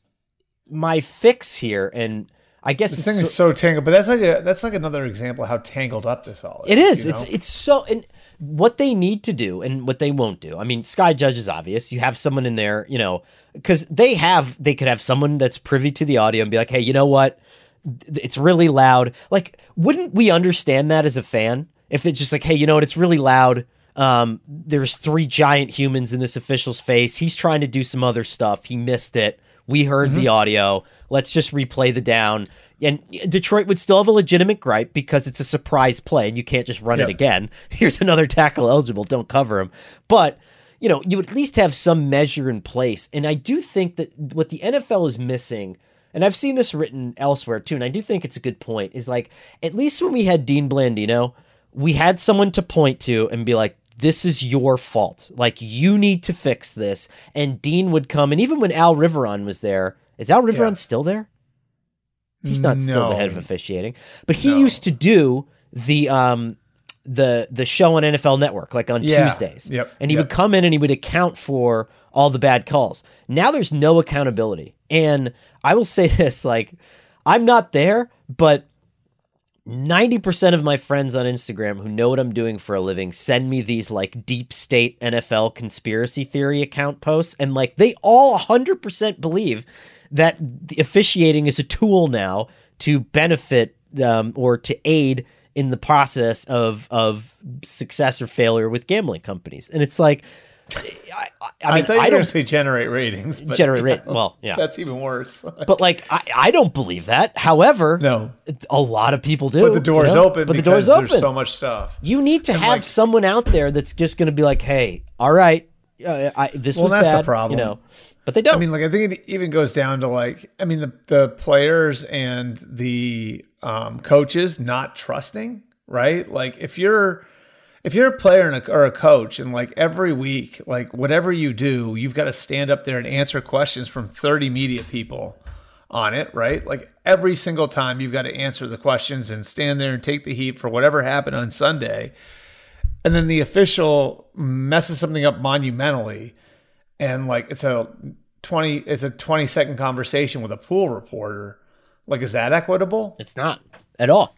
my fix here, and I guess This it's thing so- is so tangled, but that's like a that's like another example of how tangled up this all is. It is. you It's know? it's so and what they need to do and what they won't do. I mean, Sky Judge is obvious. You have someone in there, you know, because they have they could have someone that's privy to the audio and be like, "Hey, you know what? It's really loud." Like, wouldn't we understand that as a fan if it's just like, "Hey, you know what? It's really loud. Um, there's three giant humans in this official's face. He's trying to do some other stuff. He missed it. We heard Mm-hmm. the audio. Let's just replay the down." And Detroit would still have a legitimate gripe because it's a surprise play and you can't just run Yep. it again. Here's another tackle eligible. Don't cover him. But, you know, you would at least have some measure in place. And I do think that what the N F L is missing, and I've seen this written elsewhere too, and I do think it's a good point, is like, at least when we had Dean Blandino, we had someone to point to and be like, "This is your fault. Like, you need to fix this." And Dean would come. And even when Al Riveron was there, is Al Riveron Yeah. still there? He's not still the No. head of officiating, but he No. used to do the um the the show on N F L Network, like on Yeah. Tuesdays. Yep. And he Yep. would come in and he would account for all the bad calls. Now there's no accountability. And I will say this, like, I'm not there, but ninety percent of my friends on Instagram who know what I'm doing for a living send me these like deep state N F L conspiracy theory account posts. And like, they all one hundred percent believe that the officiating is a tool now to benefit um, or to aid in the process of of success or failure with gambling companies. And it's like, I, I, I mean, thought you were I going don't to say generate ratings. But, generate you rate. know, Well, yeah, that's even worse. but like, I, I don't believe that. However, No. a lot of people do. But the door's you know? open. But the because door's open. There's so much stuff. You need to And, have like- someone out there that's just going to be like, "Hey, all right, uh, I, this Well, was that's the bad," problem. you know. But they don't. I mean, like, I think it even goes down to like, I mean, the the players and the um, coaches not trusting, right? Like, if you're if you're a player and a, or a coach, and like every week, like whatever you do, you've got to stand up there and answer questions from thirty media people on it, right? Like every single time, you've got to answer the questions and stand there and take the heat for whatever happened on Sunday, and then the official messes something up monumentally. And like it's a twenty, it's a twenty second conversation with a pool reporter. Like, is that equitable? It's not at all.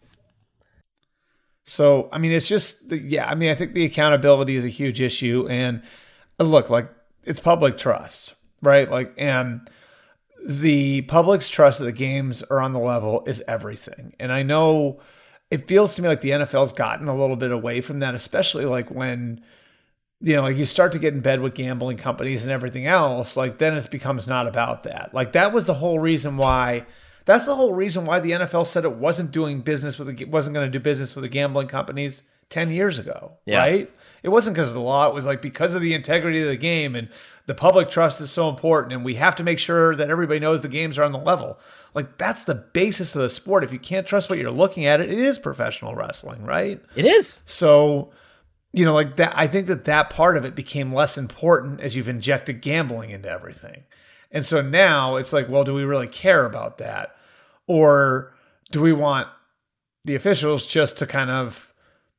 So, I mean, it's just, the, yeah. I mean, I think the accountability is a huge issue. And uh, look, like it's public trust, right? Like, and the public's trust that the games are on the level is everything. And I know it feels to me like the N F L's gotten a little bit away from that, especially like when, you know, like you start to get in bed with gambling companies and everything else, like then it becomes not about that. Like that was the whole reason why, that's the whole reason why the N F L said it wasn't doing business with, the, wasn't going to do business with the gambling companies ten years ago, Yeah. right? It wasn't because of the law. It was like because of the integrity of the game and the public trust is so important. And we have to make sure that everybody knows the games are on the level. Like that's the basis of the sport. If you can't trust what you're looking at, it, it is professional wrestling, right? It is. So you know, like that, I think that that part of it became less important as you've injected gambling into everything. And so now it's like, well, do we really care about that? Or do we want the officials just to kind of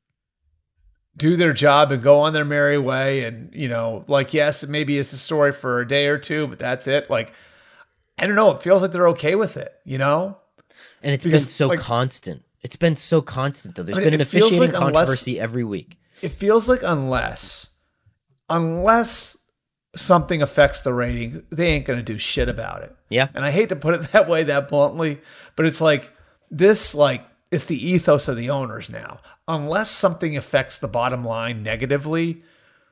do their job and go on their merry way? And, you know, like, yes, maybe it's a story for a day or two, but that's it. Like, I don't know. It feels like they're okay with it, you know? And it's Because, been so like- constant. It's been so constant, though. There's I mean, been an it feels officiating like unless- controversy every week. It feels like unless, unless something affects the rating, they ain't going to do shit about it. Yeah. And I hate to put it that way, that bluntly, but it's like this, like, it's the ethos of the owners now. Unless something affects the bottom line negatively,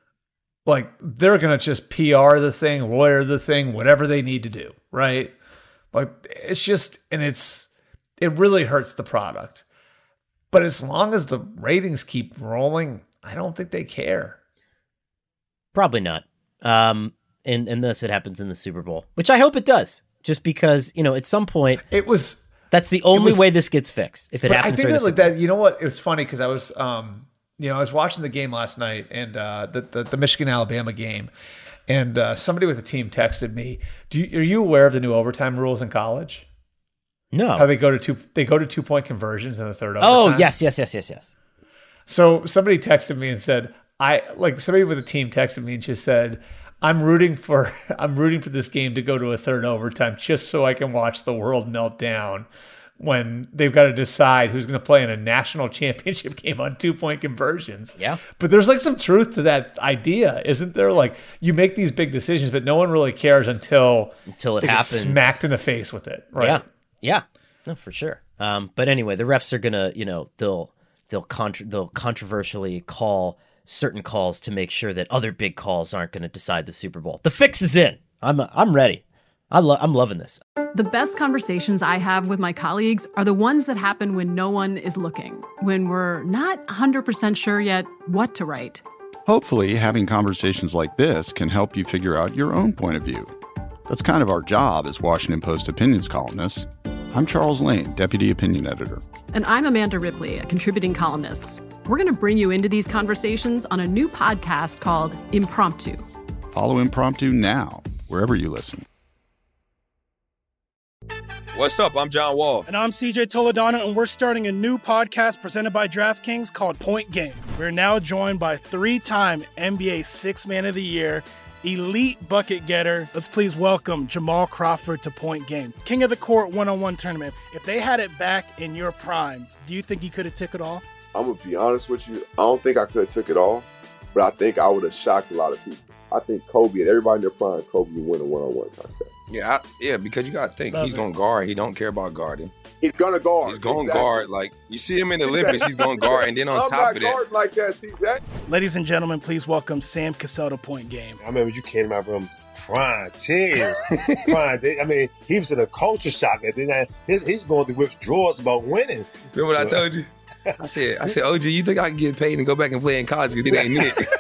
like, they're going to just P R the thing, lawyer the thing, whatever they need to do, right? Like, it's just, and it's, it really hurts the product. But as long as the ratings keep rolling, I don't think they care. Probably not. Um, and, unless it happens in the Super Bowl, which I hope it does. Just because, you know, at some point, It was, that's the only was- way this gets fixed. If it but I happens think during that the like Super Bowl. that. You know what? It was funny because I was, um, you know, I was watching the game last night and uh, the, the the Michigan Alabama game, and uh, somebody with the team texted me. Do you, are you aware of the new overtime rules in college? No. How they go to two they go to two point conversions in the third Oh, overtime? yes, yes, yes, yes, yes. So somebody texted me and said, I like somebody with a team texted me and just said, I'm rooting for I'm rooting for this game to go to a third overtime just so I can watch the world melt down when they've got to decide who's going to play in a national championship game on two point conversions. Yeah. But there's like some truth to that idea, isn't there? Like, you make these big decisions, but no one really cares until Until it they get happens. smacked in the face with it. Right. Yeah, yeah, no, for sure. Um, but anyway, the refs are gonna, you know, they'll they'll contra- they'll controversially call certain calls to make sure that other big calls aren't going to decide the Super Bowl. The fix is in. I'm I'm ready. I lo- I'm loving this. The best conversations I have with my colleagues are the ones that happen when no one is looking, when we're not one hundred percent sure yet what to write. Hopefully, having conversations like this can help you figure out your own point of view. That's kind of our job as Washington Post opinions columnists. I'm Charles Lane, Deputy Opinion Editor. And I'm Amanda Ripley, a contributing columnist. We're going to bring you into these conversations on a new podcast called Impromptu. Follow Impromptu now, wherever you listen. What's up? I'm John Wall. And I'm C J Toledano, and we're starting a new podcast presented by DraftKings called Point Game. We're now joined by three-time N B A Sixth Man of the Year, elite bucket getter. Let's please welcome Jamal Crawford to Point Game. King of the Court one-on-one tournament. If they had it back in your prime, do you think you could have took it all? I'm going to be honest with you. I don't think I could have took it all, but I think I would have shocked a lot of people. I think Kobe and everybody in their prime, Kobe would win a one-on-one contest. Yeah, I, yeah, because you got to think, Love he's it. going to guard. He don't care about guarding. He's going to guard. He's going to Exactly. guard. Like, you see him in the Olympics, he's going to guard. And then on I'm top not of that, guarding like that, C J. Ladies and gentlemen, please welcome Sam Cassell to Point Game. I remember you came out from crying, tears, crying. They- I mean, he was in a culture shock. And then I- his, he's going through withdrawals about winning. remember what I told you? I said, I said, O G, you think I can get paid and go back and play in college because it ain't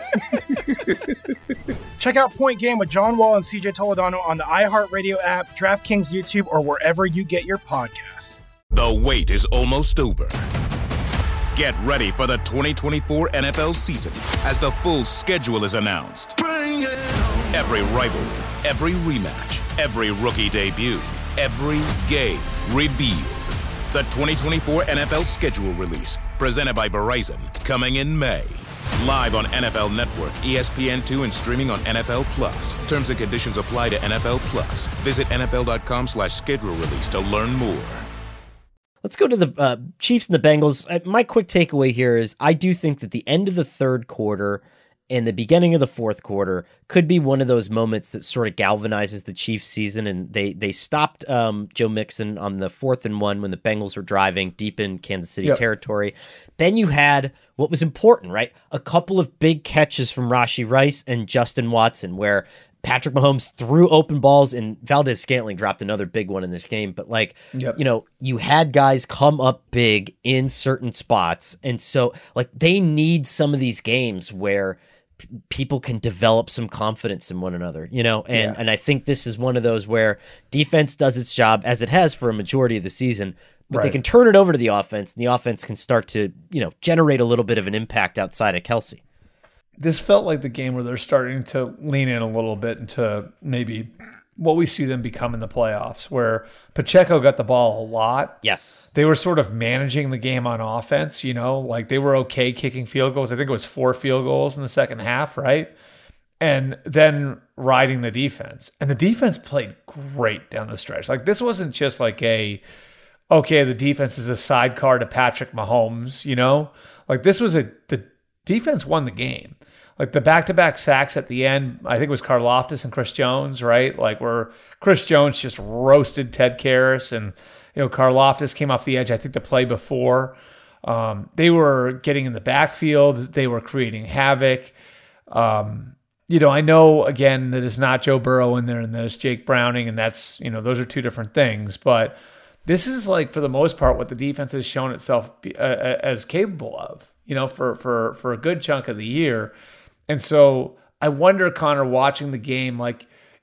it? Check out Point Game with John Wall and C J Toledano on the iHeartRadio app, DraftKings YouTube, or wherever you get your podcasts. The wait is almost over. Get ready for the twenty twenty-four N F L season as the full schedule is announced. Every rivalry, every rematch, every rookie debut, every game revealed. The twenty twenty-four N F L schedule release, presented by Verizon, coming in May. Live on N F L Network, E S P N two, and streaming on N F L Plus. Terms and conditions apply to N F L Plus. Visit N F L dot com slash schedule release to learn more. Let's go to the uh, Chiefs and the Bengals. Uh, My quick takeaway here is I do think that the end of the third quarter and the beginning of the fourth quarter could be one of those moments that sort of galvanizes the Chiefs season. And they they stopped um, Joe Mixon on the fourth and one when the Bengals were driving deep in Kansas City Yep. territory. Then you had what was important, right? A couple of big catches from Rashee Rice and Justin Watson, where Patrick Mahomes threw open balls and Valdez-Scantling dropped another big one in this game. But like, Yep. you know, you had guys come up big in certain spots. And so like they need some of these games where p- people can develop some confidence in one another, you know? And, Yeah. and I think this is one of those where defense does its job as it has for a majority of the season, but they Right. can turn it over to the offense and the offense can start to, you know, generate a little bit of an impact outside of Kelsey. this felt like the game where they're starting to lean in a little bit into maybe what we see them become in the playoffs, where Pacheco got the ball a lot. Yes. They were sort of managing the game on offense, you know, like they were okay kicking field goals. I think it was four field goals in the second half, right? And then riding the defense. And the defense played great down the stretch. Like this wasn't just like a, okay, the defense is a sidecar to Patrick Mahomes, you know? Like this was a, the defense won the game. Like the back-to-back sacks at the end, I think it was Karlaftis and Chris Jones, right? Like where Chris Jones just roasted Ted Karras, and you know Karlaftis came off the edge. I think the play before, um, they were getting in the backfield, they were creating havoc. Um, you know, I know again that it's not Joe Burrow in there, and that it's Jake Browning, and that's you know those are two different things. But this is like for the most part what the defense has shown itself uh, as capable of. You know, for for for a good chunk of the year. And so I wonder, Connor, watching the game, like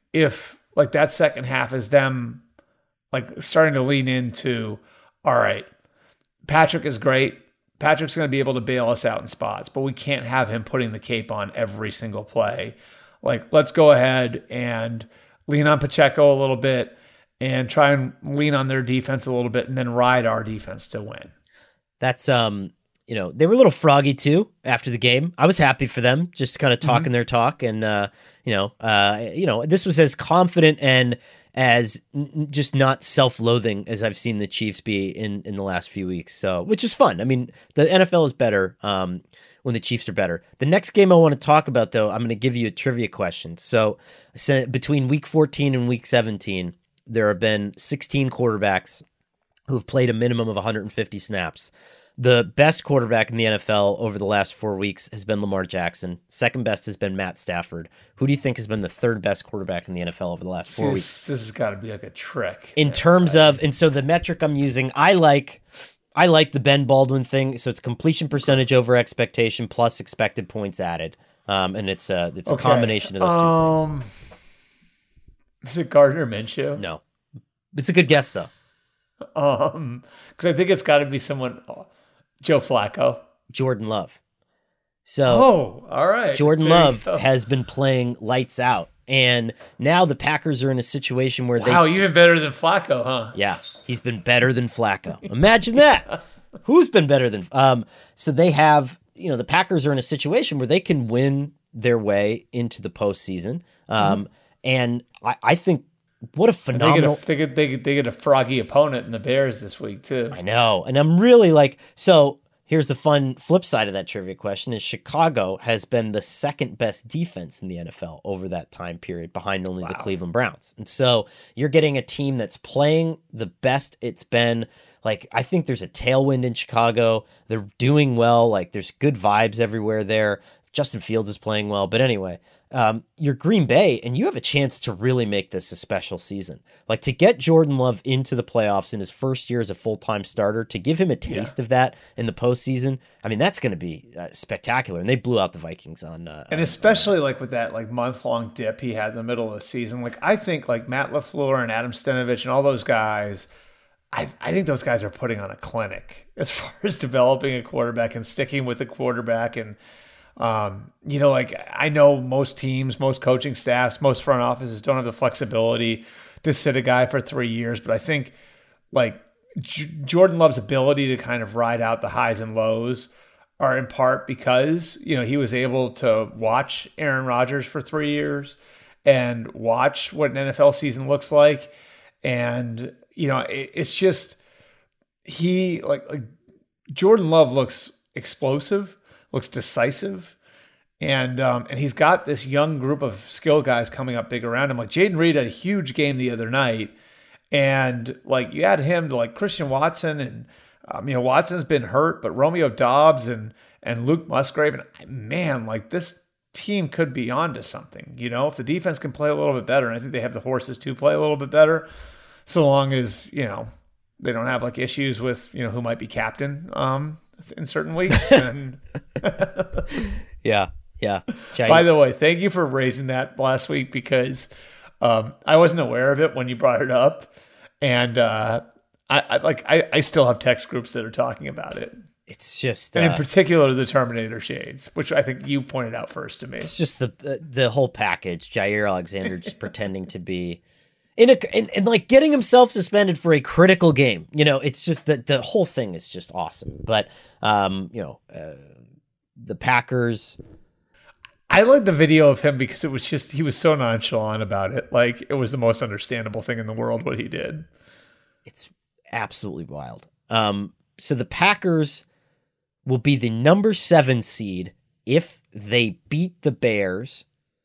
if like that second half is them like starting to lean into, all right, Patrick is great. Patrick's going to be able to bail us out in spots, but we can't have him putting the cape on every single play. Like, let's go ahead and lean on Pacheco a little bit and try and lean on their defense a little bit and then ride our defense to win. That's, um, you know, they were a little froggy too after the game. I was happy for them, just kind of talking mm-hmm. their talk. And, uh, you know, uh, you know, this was as confident and as n- just not self-loathing as I've seen the Chiefs be in, in the last few weeks. So, which is fun. I mean, the N F L is better um, when the Chiefs are better. The next game I want to talk about, though, I'm going to give you a trivia question. So, so between week fourteen and week seventeen, there have been sixteen quarterbacks who have played a minimum of one hundred fifty snaps. The best quarterback in the N F L over the last four weeks has been Lamar Jackson. Second best has been Matt Stafford. Who do you think has been the third best quarterback in the N F L over the last four this, weeks? This has got to be like a trick. In terms of, and so the metric I'm using, I like I like the Ben Baldwin thing. So it's completion percentage over expectation plus expected points added. Um, and it's a, it's a okay. combination of those um, two things. Is it Gardner Minshew? No. It's a good guess, though. Um, because I think it's got to be someone... Joe Flacco. Jordan Love. So, oh, all right. Jordan Love has been playing lights out. And now the Packers are in a situation where wow, they... Wow, even better than Flacco, huh? Yeah, he's been better than Flacco. Imagine that. Who's been better than... Um, so they have... You know, the Packers are in a situation where they can win their way into the postseason. Um, mm-hmm. And I, I think... What a phenomenal... They get a, they, get, they get a froggy opponent in the Bears this week, too. I know. And I'm really like... So here's the fun flip side of that trivia question is Chicago has been the second best defense in the N F L over that time period, behind only wow. the Cleveland Browns. And so you're getting a team that's playing the best it's been. Like, I think there's a tailwind in Chicago. They're doing well. Like, there's good vibes everywhere there. Justin Fields is playing well. But anyway... Um, you're Green Bay, and you have a chance to really make this a special season. Like, to get Jordan Love into the playoffs in his first year as a full-time starter, to give him a taste yeah. of that in the postseason, I mean, that's going to be uh, spectacular. And they blew out the Vikings on... Uh, and on, especially, on like, with that, like, month-long dip he had in the middle of the season. Like, I think, like, Matt LaFleur and Adam Stenavich and all those guys... I, I think those guys are putting on a clinic as far as developing a quarterback and sticking with the quarterback and... Um, you know, like I know most teams, most coaching staffs, most front offices don't have the flexibility to sit a guy for three years. But I think like J- Jordan Love's ability to kind of ride out the highs and lows are in part because, you know, he was able to watch Aaron Rodgers for three years and watch what an N F L season looks like. And, you know, it, it's just, he like, like Jordan Love looks explosive. Looks decisive, and um, and he's got this young group of skill guys coming up big around him. Like Jaden Reed had a huge game the other night, and like you add him to like Christian Watson, and um, you know Watson's been hurt, but Romeo Doubs and and Luke Musgrave, and man, like this team could be onto something. You know, if the defense can play a little bit better, and I think they have the horses to play a little bit better, so long as you know they don't have like issues with you know who might be captain. Um, in certain weeks. And yeah, yeah. Giant. By the way, thank you for raising that last week because um, I wasn't aware of it when you brought it up, and uh, I, I like I, I still have text groups that are talking about it. it's just, and in uh, particular the Terminator shades, which I think you pointed out first to me. It's just the uh, the whole package. Jair Alexander just pretending to be in a and, and like getting himself suspended for a critical game. You know, it's just that the whole thing is just awesome. But um, you know, uh, the Packers. I like the video of him because it was just he was so nonchalant about it. Like it was the most understandable thing in the world what he did. It's absolutely wild. Um, so the Packers will be the number seven seed if they beat the Bears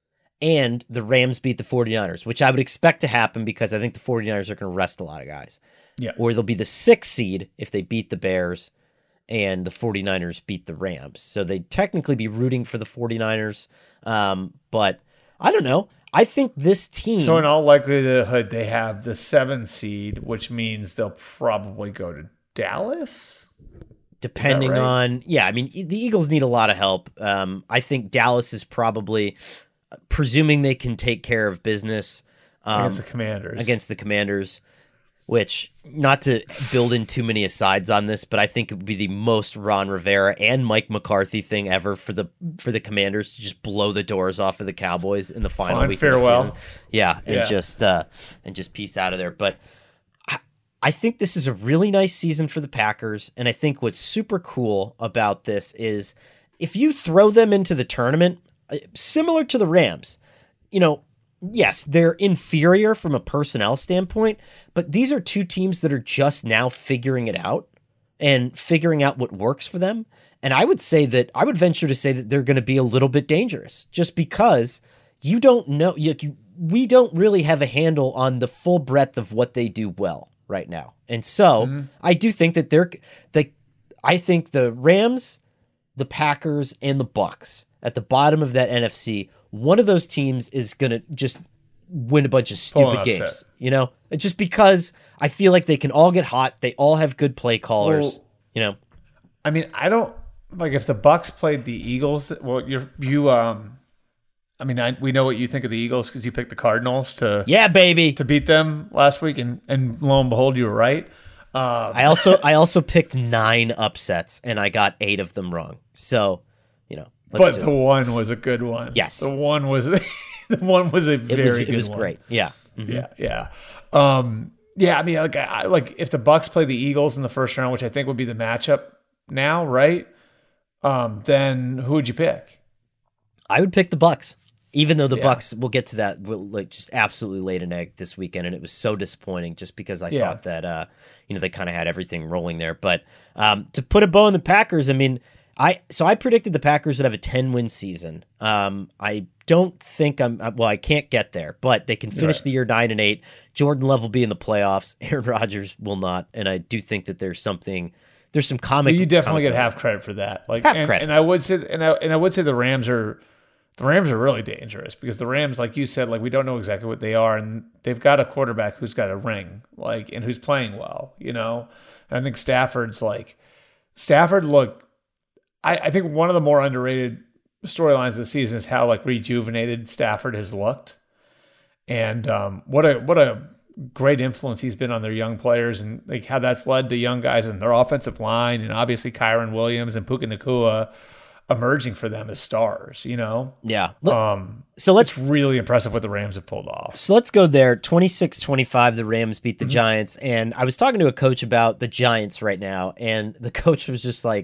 and the Rams beat the 49ers, which I would expect to happen because I think the 49ers are going to rest a lot of guys. Yeah. Or they'll be the sixth seed if they beat the Bears and the 49ers beat the Rams. So they'd technically be rooting for the 49ers. Um, but I don't know. I think this team... So in all likelihood, they have the seventh seed, which means they'll probably go to Dallas? Depending right? on, yeah, I mean, the Eagles need a lot of help. Um, I think Dallas is probably, presuming they can take care of business um, against the Commanders. Against the Commanders, which, not to build in too many asides on this, but I think it would be the most Ron Rivera and Mike McCarthy thing ever for the for the Commanders to just blow the doors off of the Cowboys in the final Fun week farewell. of the season. Yeah, and Yeah. just uh, and just peace out of there. But I think this is a really nice season for the Packers, and I think what's super cool about this is if you throw them into the tournament, similar to the Rams, you know, yes, they're inferior from a personnel standpoint, but these are two teams that are just now figuring it out and figuring out what works for them. And I would say that, I would venture to say that they're going to be a little bit dangerous just because you don't know, you, you, we don't really have a handle on the full breadth of what they do well right now. And so mm-hmm. I do think that they're they I think the Rams, the Packers, and the Bucks at the bottom of that N F C, one of those teams is going to just win a bunch of stupid games, upset. You know, just because I feel like they can all get hot. They all have good play callers, well, you know. I mean, I don't like if the Bucks played the Eagles. Well, you're, you, um, I mean, I, we know what you think of the Eagles because you picked the Cardinals to yeah, baby, to beat them last week, and, and lo and behold, you were right. Um, I also I also picked nine upsets, and I got eight of them wrong. So, you know, but just, the one was a good one. Yes, the one was the one was a very it was, good it was one. great. Yeah, mm-hmm. yeah, yeah, um, yeah. I mean, like, I, like if the Bucks play the Eagles in the first round, which I think would be the matchup now, right? Um, then who would you pick? I would pick the Bucks. Even though the yeah. Bucks, we'll get to that, will like just absolutely laid an egg this weekend, and it was so disappointing just because I yeah. thought that uh, you know they kind of had everything rolling there. But um, to put a bow on the Packers, I mean, I so I predicted the Packers would have a ten win season. Um, I don't think I'm well. I can't get there, but they can finish right. the year nine and eight. Jordan Love will be in the playoffs. Aaron Rodgers will not, and I do think that there's something. There's some comic. But you definitely comic get half credit for that. Like half and, credit, and I would say, and I and I would say the Rams are. The Rams are really dangerous because the Rams, like you said, like we don't know exactly what they are, and they've got a quarterback who's got a ring, like, and who's playing well, you know. And I think Stafford's like Stafford. Look, I, I think one of the more underrated storylines of the season is how like rejuvenated Stafford has looked, and um, what a what a great influence he's been on their young players, and like how that's led to young guys in their offensive line, and obviously Kyron Williams and Puka Nacua emerging for them as stars, you know? Yeah. Um, so let's it's really impressive what the Rams have pulled off. So let's go there. twenty-six twenty-five, the Rams beat the mm-hmm. Giants. And I was talking to a coach about the Giants right now, and the coach was just like,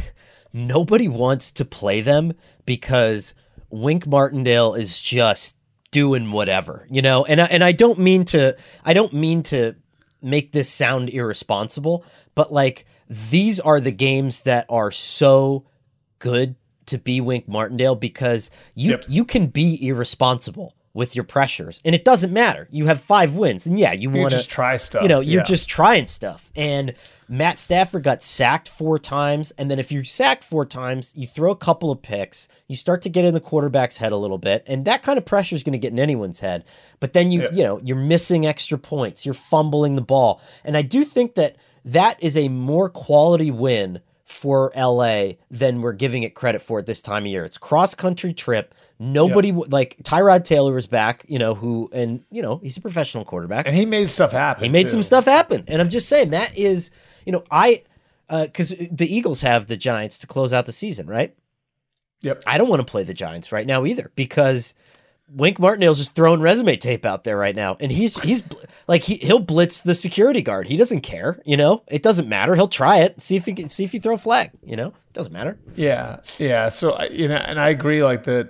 nobody wants to play them because Wink Martindale is just doing whatever, you know? And I, and I don't mean to, I don't mean to make this sound irresponsible, but like, these are the games that are so good to be Wink Martindale because you yep. you can be irresponsible with your pressures, and it doesn't matter. You have five wins, and yeah, you, you want to just try stuff. You know, you're yeah. just trying stuff. And Matt Stafford got sacked four times, and then if you're sacked four times, you throw a couple of picks, you start to get in the quarterback's head a little bit, and that kind of pressure is going to get in anyone's head. But then you yep. you know you're missing extra points, you're fumbling the ball, and I do think that that is a more quality win for L A than we're giving it credit for at this time of year. It's cross-country trip. Nobody yep. like Tyrod Taylor is back, you know, who, and you know, he's a professional quarterback. And he made stuff happen. He made too. some stuff happen. And I'm just saying that is, you know, I, because uh, the Eagles have the Giants to close out the season, right? Yep. I don't want to play the Giants right now either because Wink Martindale's just throwing resume tape out there right now, and he's he's like he he'll blitz the security guard. He doesn't care, you know. It doesn't matter. He'll try it, see if he can, see if he throw a flag. You know, it doesn't matter. Yeah, yeah. So you know, and I agree. Like that,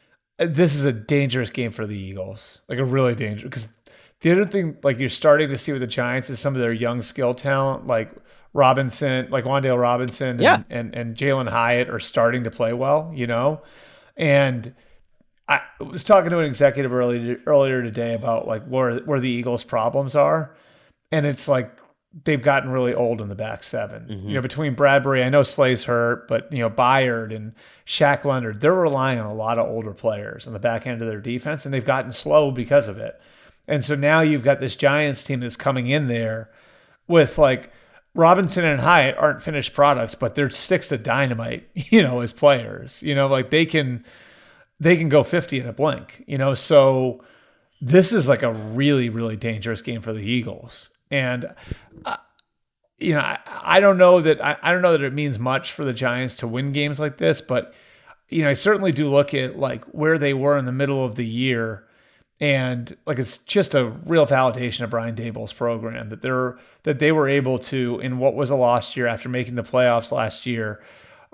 this is a dangerous game for the Eagles. Like a really dangerous because the other thing, like you're starting to see with the Giants, is some of their young skill talent, like Robinson, like Wan'Dale Robinson, and yeah. and, and Jalen Hyatt are starting to play well. You know, and. I was talking to an executive earlier earlier today about like where where the Eagles' problems are, and it's like they've gotten really old in the back seven. Mm-hmm. You know, between Bradbury, I know Slay's hurt, but you know Byard and Shaq Leonard, they're relying on a lot of older players on the back end of their defense, and they've gotten slow because of it. And so now you've got this Giants team that's coming in there with like Robinson and Hyatt aren't finished products, but they're sticks of dynamite. You know, as players, you know, like they can. They can go fifty in a blink, you know? So this is like a really, really dangerous game for the Eagles. And, uh, you know, I, I don't know that, I, I don't know that it means much for the Giants to win games like this, but, you know, I certainly do look at like where they were in the middle of the year. And like, it's just a real validation of Brian Daboll's program that they're, that they were able to, in what was a lost year after making the playoffs last year,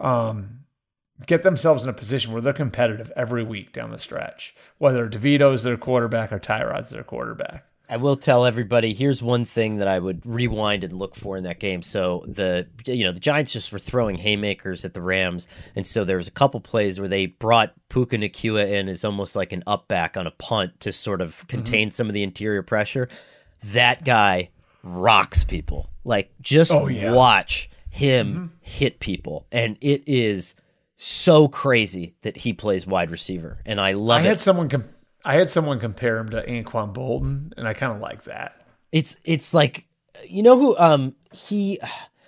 um, get themselves in a position where they're competitive every week down the stretch, whether DeVito's their quarterback or Tyrod's their quarterback. I will tell everybody, here's one thing that I would rewind and look for in that game. So the you know the Giants just were throwing haymakers at the Rams, and so there was a couple plays where they brought Puka Nacua in as almost like an up back on a punt to sort of contain mm-hmm. some of the interior pressure. That guy rocks people. Like, just oh, yeah. watch him mm-hmm. hit people, and it is so crazy that he plays wide receiver, and I love I it. Had someone com- I had someone compare him to Anquan Bolden, and I kind of like that. It's it's like, you know who um he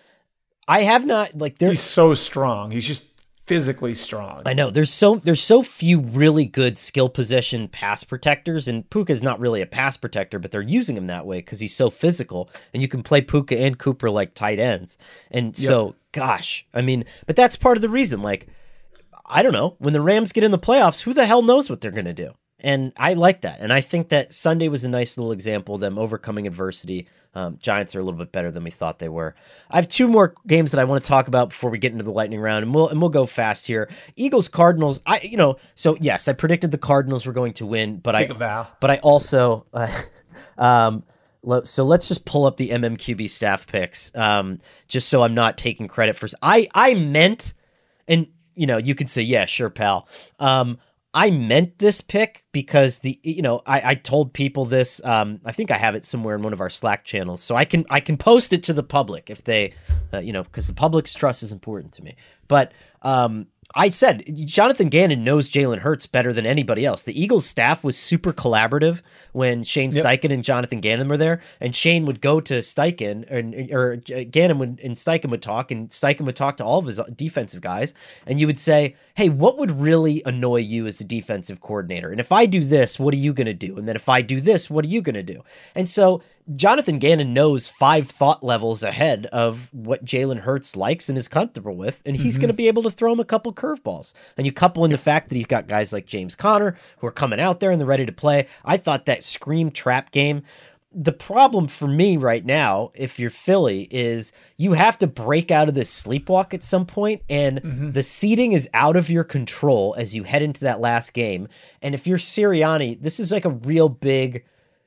I have not like there. He's so strong. He's just physically strong. I know there's so there's so few really good skill position pass protectors, and Puka's not really a pass protector, but they're using him that way because he's so physical, and you can play Puka and Cooper like tight ends, and yep. so gosh, I mean, but that's part of the reason. Like, I don't know, when the Rams get in the playoffs, who the hell knows what they're going to do? And I like that. And I think that Sunday was a nice little example of them overcoming adversity. Um, Giants are a little bit better than we thought they were. I have two more games that I want to talk about before we get into the lightning round, and we'll and we'll go fast here. Eagles Cardinals. I you know so yes, I predicted the Cardinals were going to win, but Take I a vow. but I also uh, um, so let's just pull up the M M Q B staff picks, um, just so I'm not taking credit for. I I meant, and you know you could say yeah, sure, pal. Um, I meant this pick because the you know I, I told people this. Um, I think I have it somewhere in one of our Slack channels, so I can I can post it to the public if they, uh, you know, because the public's trust is important to me. But um, I said Jonathan Gannon knows Jalen Hurts better than anybody else. The Eagles staff was super collaborative when Shane yep. Steichen and Jonathan Gannon were there, and Shane would go to Steichen, or, or Gannon would, and Steichen would talk, and Steichen would talk to all of his defensive guys, and you would say, hey, what would really annoy you as a defensive coordinator? And if I do this, what are you going to do? And then if I do this, what are you going to do? And so Jonathan Gannon knows five thought levels ahead of what Jalen Hurts likes and is comfortable with, and he's mm-hmm. going to be able to throw him a couple curveballs. And you couple in the fact that he's got guys like James Conner who are coming out there and they're ready to play. I thought that scream trap game. The problem for me right now, if you're Philly, is you have to break out of this sleepwalk at some point, and mm-hmm. the seeding is out of your control as you head into that last game. And if you're Sirianni, this is like a real big,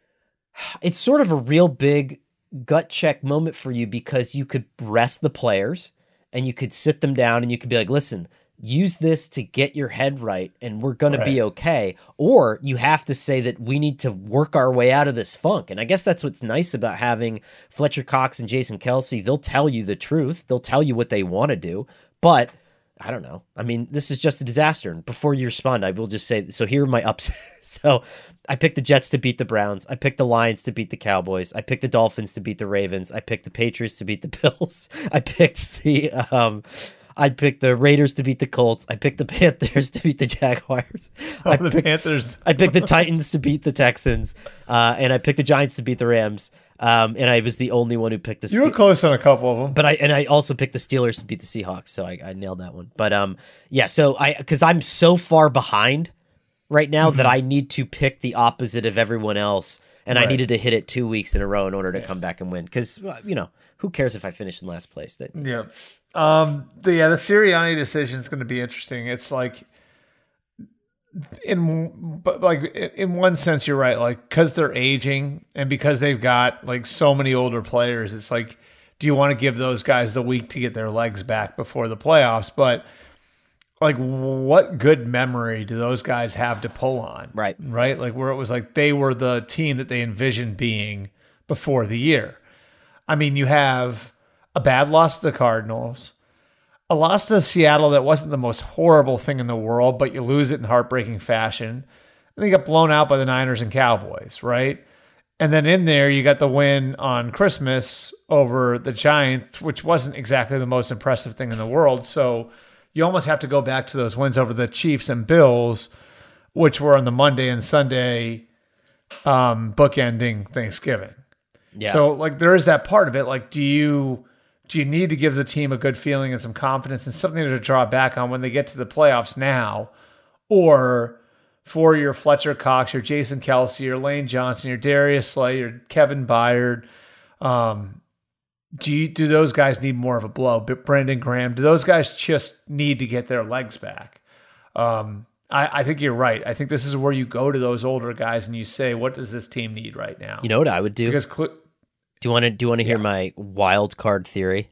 it's sort of a real big gut check moment for you, because you could rest the players and you could sit them down and you could be like, listen, use this to get your head right and we're going right. to be okay. Or you have to say that we need to work our way out of this funk. And I guess that's what's nice about having Fletcher Cox and Jason Kelce. They'll tell you the truth. They'll tell you what they want to do. But I don't know. I mean, this is just a disaster. And before you respond, I will just say, so here are my ups. So I picked the Jets to beat the Browns. I picked the Lions to beat the Cowboys. I picked the Dolphins to beat the Ravens. I picked the Patriots to beat the Bills. I picked the, um, I picked the Raiders to beat the Colts. I picked the Panthers to beat the Jaguars. Oh, I the picked, Panthers. I picked the Titans to beat the Texans, uh, and I picked the Giants to beat the Rams. Um, and I was the only one who picked the. You were Ste- close on a couple of them, but I and I also picked the Steelers to beat the Seahawks, so I, I nailed that one. But um, yeah, so I because I'm so far behind right now mm-hmm. that I need to pick the opposite of everyone else, and right. I needed to hit it two weeks in a row in order to yeah. come back and win. Because you know, who cares if I finish in last place? That yeah, um, the yeah the Sirianni decision is going to be interesting. It's like. In but like in one sense you're right, like because they're aging and because they've got like so many older players, it's like, do you want to give those guys the week to get their legs back before the playoffs? But like, what good memory do those guys have to pull on? Right. Right. Like where it was like they were the team that they envisioned being before the year. I mean, you have a bad loss to the Cardinals, a loss to Seattle that wasn't the most horrible thing in the world, but you lose it in heartbreaking fashion. And they got blown out by the Niners and Cowboys, right? And then in there, you got the win on Christmas over the Giants, which wasn't exactly the most impressive thing in the world. So you almost have to go back to those wins over the Chiefs and Bills, which were on the Monday and Sunday um, bookending Thanksgiving. Yeah. So like there is that part of it. Like, do you... Do you need to give the team a good feeling and some confidence and something to draw back on when they get to the playoffs now? Or for your Fletcher Cox, your Jason Kelsey, your Lane Johnson, your Darius Slay, your Kevin Byard, um, do you, do those guys need more of a blow? But Brandon Graham, do those guys just need to get their legs back? Um, I, I think you're right. I think this is where you go to those older guys and you say, what does this team need right now? You know what I would do? Because cl- Do you want to do you want to hear yeah. my wild card theory?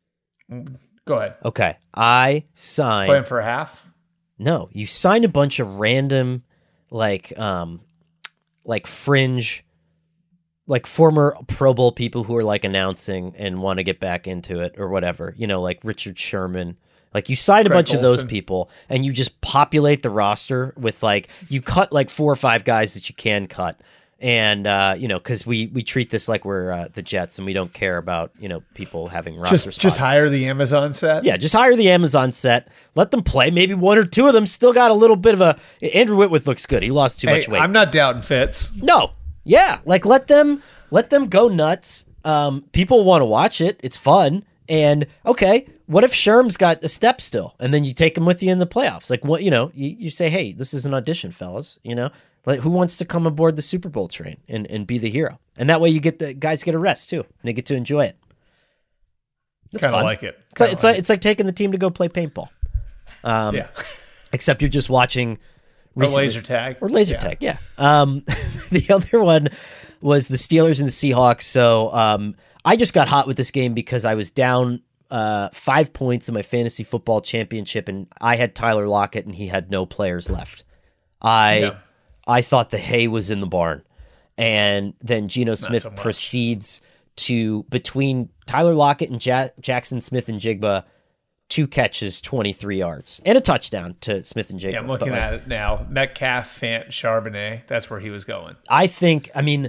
Go ahead. Okay. I signed Playing for a half? No, you signed a bunch of random like um like fringe like former Pro Bowl people who are like announcing and want to get back into it or whatever. You know, like Richard Sherman. Like you sign a Greg bunch Olsen. of those people and you just populate the roster with like you cut like four or five guys that you can cut. And, uh, you know, because we, we treat this like we're uh, the Jets and we don't care about, you know, people having roster just, spots. Just hire the Amazon set? Yeah, just hire the Amazon set. Let them play. Maybe one or two of them still got a little bit of a... Andrew Whitworth looks good. He lost too hey, much weight. I'm not doubting Fitz. No. Yeah. Like, let them let them go nuts. Um, people want to watch it. It's fun. And, okay, what if Sherm's got a step still? And then you take him with you in the playoffs. Like, what, you know, you, you say, hey, this is an audition, fellas, you know? Like, who wants to come aboard the Super Bowl train and, and be the hero? And that way you get the guys get a rest too. And they get to enjoy it. Kind of like it. It's like, it's like, like it's like taking the team to go play paintball. Um, yeah. Except you're just watching recently. Or laser tag. Or laser yeah. tag, yeah. Um, the other one was the Steelers and the Seahawks. So um, I just got hot with this game because I was down uh, five points in my fantasy football championship, and I had Tyler Lockett, and he had no players left. I. Yeah. I thought the hay was in the barn. And then Geno Smith so proceeds to, between Tyler Lockett and ja- Jackson Smith and Jigba, two catches, twenty-three yards, and a touchdown to Smith and Jigba. Yeah, I'm looking but, at like, it now. Metcalf, Fant, Charbonnet, that's where he was going. I think, I mean,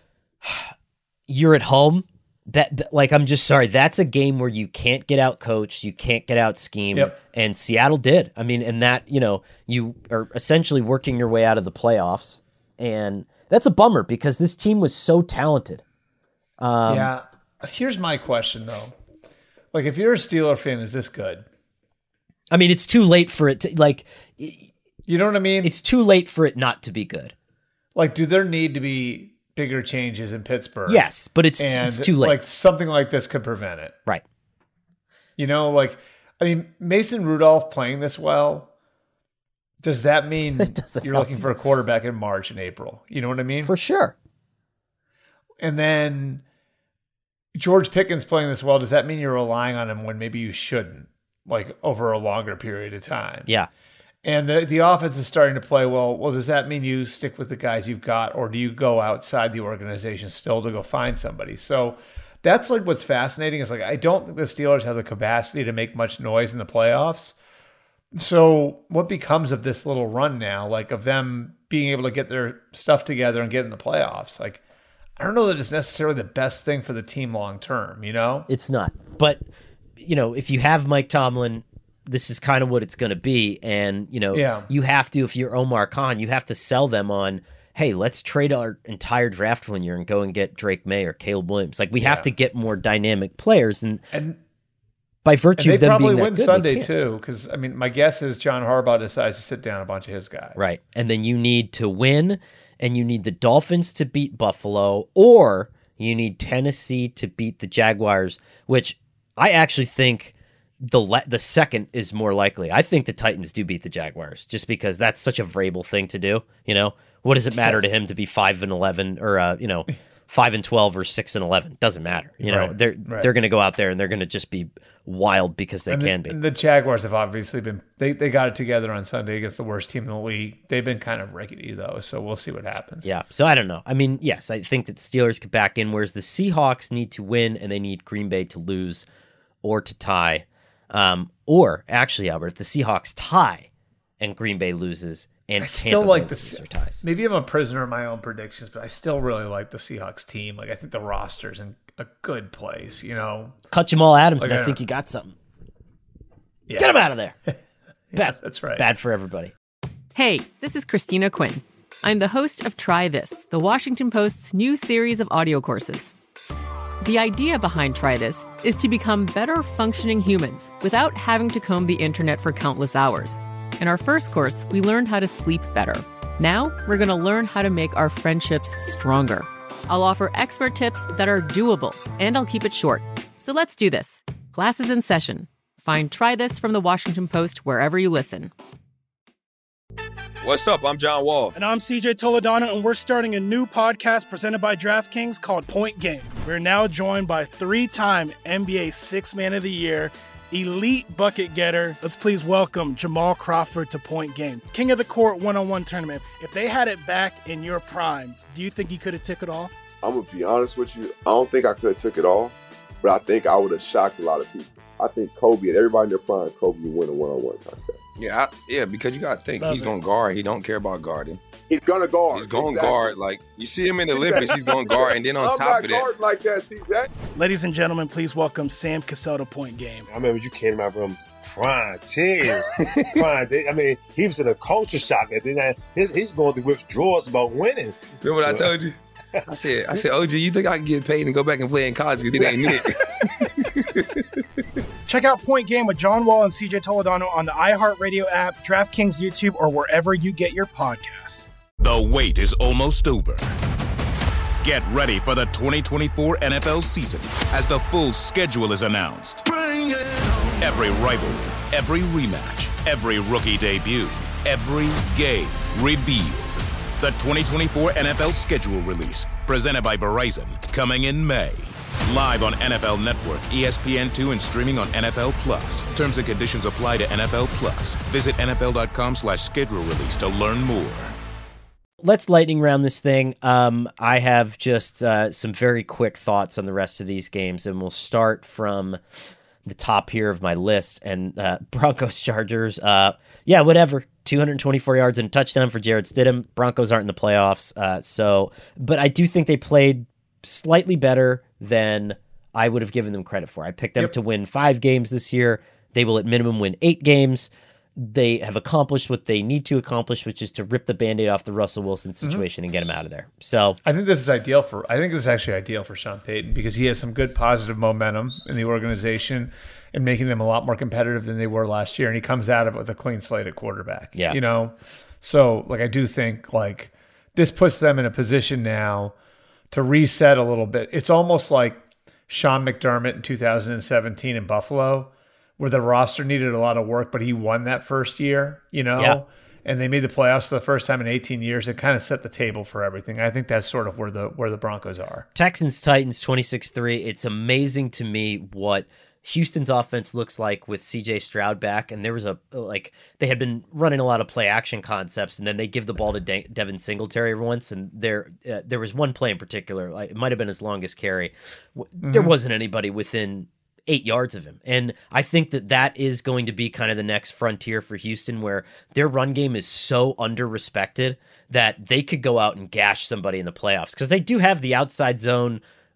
you're at home. That, that like I'm just sorry. That's a game where you can't get out coached, you can't get out schemed, yep. and Seattle did. I mean, and that you know you are essentially working your way out of the playoffs, and that's a bummer because this team was so talented. Um, yeah, here's my question though: like, if you're a Steeler fan, is this good? I mean, it's too late for it to like. You know what I mean? It's too late for it not to be good. Like, do there need to be bigger changes in Pittsburgh? Yes, but it's and it's too late. Like something like this could prevent it. Right. You know, like I mean, Mason Rudolph playing this well, does that mean you're looking for a quarterback in March and April? You know what I mean? For sure. And then George Pickens playing this well, does that mean you're relying on him when maybe you shouldn't, like over a longer period of time? Yeah. And the the offense is starting to play well. Well, does that mean you stick with the guys you've got, or do you go outside the organization still to go find somebody? So that's like what's fascinating is like I don't think the Steelers have the capacity to make much noise in the playoffs. So what becomes of this little run now, like of them being able to get their stuff together and get in the playoffs? Like, I don't know that it's necessarily the best thing for the team long term, you know? It's not. But, you know, if you have Mike Tomlin this is kind of what it's going to be. And, you know, yeah. you have to, if you're Omar Khan, you have to sell them on, hey, let's trade our entire draft one year and go and get Drake May or Caleb Williams. Like, we yeah. have to get more dynamic players. And, and by virtue and of them probably being that win good, Sunday too, because I mean, my guess is John Harbaugh decides to sit down a bunch of his guys. Right. And then you need to win, and you need the Dolphins to beat Buffalo, or you need Tennessee to beat the Jaguars, which I actually think the le- the second is more likely. I think the Titans do beat the Jaguars, just because that's such a Vrabel thing to do. You know, what does it matter to him to be five and eleven, or uh, you know, five and twelve, or six and eleven? Doesn't matter. You know, right. they're right. they're going to go out there and they're going to just be wild because they and can the, be. And the Jaguars have obviously been they, they got it together on Sunday against the worst team in the league. They've been kind of rickety though, so we'll see what happens. Yeah, so I don't know. I mean, yes, I think that the Steelers could back in, whereas the Seahawks need to win and they need Green Bay to lose or to tie. Um, or actually, Albert, if the Seahawks tie and Green Bay loses and I Tampa still Bay like the loses or ties. Maybe I'm a prisoner of my own predictions, but I still really like the Seahawks team. Like, I think the roster's in a good place, you know. Cut Jamal Adams, like, and I, I think you got something. Yeah. Get him out of there. yeah, Bad. That's right. Bad for everybody. Hey, this is Christina Quinn. I'm the host of Try This, the Washington Post's new series of audio courses. The idea behind Try This is to become better functioning humans without having to comb the internet for countless hours. In our first course, we learned how to sleep better. Now, we're going to learn how to make our friendships stronger. I'll offer expert tips that are doable, and I'll keep it short. So let's do this. Class is in session. Find Try This from the Washington Post wherever you listen. What's up? I'm John Wall. And I'm C J Toledano, and we're starting a new podcast presented by DraftKings called Point Game. We're now joined by three-time N B A Sixth Man of the Year, elite bucket getter. Let's please welcome Jamal Crawford to Point Game. King of the Court one-on-one tournament. If they had it back in your prime, do you think you could have took it all? I'm going to be honest with you. I don't think I could have took it all, but I think I would have shocked a lot of people. I think Kobe and everybody in their prime, Kobe would win a one-on-one contest. Yeah, I, yeah, because you got to think, Love he's it. going to guard. He don't care about guarding. He's going to guard. He's going to exactly. guard. Like, you see him in the Olympics, he's going to guard. And then on I'm top not of that, guarding like that, C J. Ladies and gentlemen, please welcome Sam Cassell to Point Game. I remember you came to my room crying, tears, crying. They- I mean, he was in a culture shock. And then I, his, he's going through withdrawals about winning. remember what I told you? I said, I said, O G, you think I can get paid and go back and play in college? You think they need it? Check out Point Game with John Wall and C J Toledano on the iHeartRadio app, DraftKings YouTube, or wherever you get your podcasts. The wait is almost over. Get ready for the twenty twenty-four N F L season as the full schedule is announced. Every rivalry, every rematch, every rookie debut, every game revealed. The twenty twenty-four N F L schedule release, presented by Verizon, coming in May. Live on N F L Network, E S P N two, and streaming on N F L Plus. Terms and conditions apply to N F L Plus. Visit N F L dot com slash schedule release to learn more. Let's lightning round this thing. Um, I have just uh, some very quick thoughts on the rest of these games, and we'll start from the top here of my list. And uh, Broncos Chargers, uh, yeah, whatever. two hundred twenty-four yards and a touchdown for Jarrett Stidham. Broncos aren't in the playoffs, uh, so but I do think they played slightly better than I would have given them credit for. I picked them Yep. to win five games this year. They will at minimum win eight games. They have accomplished what they need to accomplish, which is to rip the Band-Aid off the Russell Wilson situation and get him out of there. So I think this is ideal for. I think this is actually ideal for Sean Payton because he has some good positive momentum in the organization and making them a lot more competitive than they were last year. And he comes out of it with a clean slate at quarterback. Yeah. you know. So like I do think like this puts them in a position now to reset a little bit. It's almost like Sean McDermott in two thousand seventeen in Buffalo, where the roster needed a lot of work, but he won that first year, you know, Yeah. and they made the playoffs for the first time in eighteen years. It kind of set the table for everything. I think that's sort of where the where the Broncos are. Texans Titans twenty-six three. It's amazing to me what Houston's offense looks like with C J Stroud back, and there was a like they had been running a lot of play action concepts, and then they give the ball to De- Devin Singletary every once, and there uh, there was one play in particular, like it might have been his longest carry. W- There Mhm. wasn't anybody within eight yards of him, and I think that that is going to be kind of the next frontier for Houston, where their run game is so under-respected that they could go out and gash somebody in the playoffs because they do have the outside zone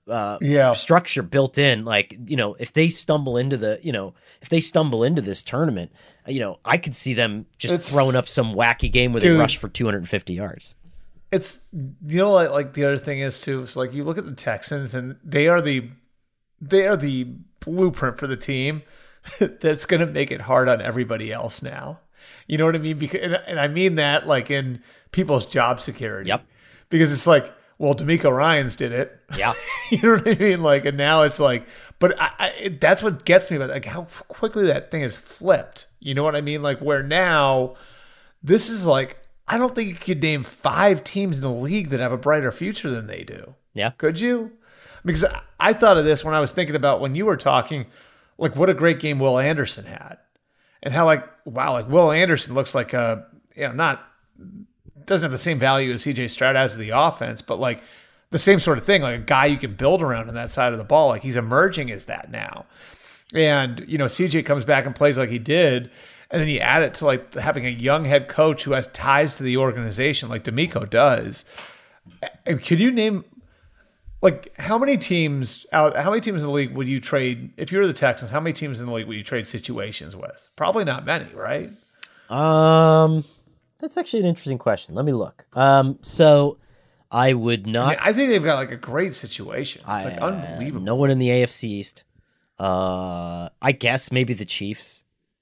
uh, yeah. structure built in. Like, you know, if they stumble into the, you know, if they stumble into this tournament, you know, I could see them just It's- throwing up some wacky game where Dude. they rush for two hundred fifty yards. It's, you know, like, like the other thing is too, it's like you look at the Texans and they are the, they are the blueprint for the team that's going to make it hard on everybody else now. You know what I mean? Because, and, and I mean that like in people's job security. Yep. Because it's like, well, D'Amico Ryans did it. Yeah. You know what I mean? Like, and now it's like, but I, I, it, that's what gets me about like how quickly that thing is flipped. You know what I mean? Like where now this is like, I don't think you could name five teams in the league that have a brighter future than they do. Yeah. Could you? Because I, I thought of this when I was thinking about when you were talking, like what a great game Will Anderson had. And how like, wow, like Will Anderson looks like a, you know, not, doesn't have the same value as C J Stroud has to the offense, but like the same sort of thing, like a guy you can build around on that side of the ball. Like he's emerging as that now. And, you know, C J comes back and plays like he did. And then you add it to like having a young head coach who has ties to the organization like D'Amico does. Could you name like how many teams out, how many teams in the league would you trade if you were the Texans? How many teams in the league would you trade situations with? Probably not many, right? Um, that's actually an interesting question. Let me look. Um, so I would not. I, mean, I think they've got like a great situation. It's I, like unbelievable. No one in the A F C East. Uh, I guess maybe the Chiefs.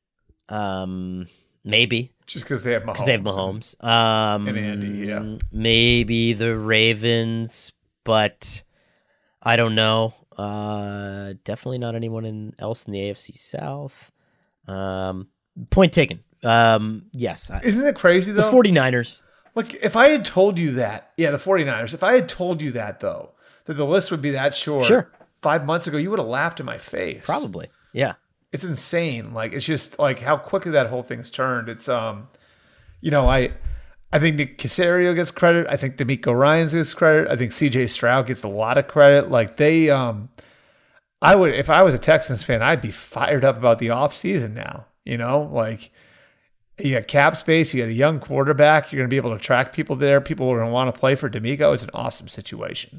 Um, maybe just because they have Mahomes. Because they have Mahomes. Um, and Andy, yeah. Maybe the Ravens, but I don't know. Uh, definitely not anyone in, else in the A F C South. Um, point taken. Um, yes. I, Isn't it crazy though? The 49ers. Like if I had told you that, yeah, the 49ers, if I had told you that though, that the list would be that short sure. five months ago, you would have laughed in my face. Probably. Yeah. It's insane. Like it's just like how quickly that whole thing's turned. It's um, you know, I I think Nick Caserio gets credit. I think D'Amico Ryans gets credit. I think C J Stroud gets a lot of credit. Like they um, I would if I was a Texans fan, I'd be fired up about the offseason now. You know, like you got cap space, you got a young quarterback, you're gonna be able to attract people there. People are gonna want to play for D'Amico. It's an awesome situation.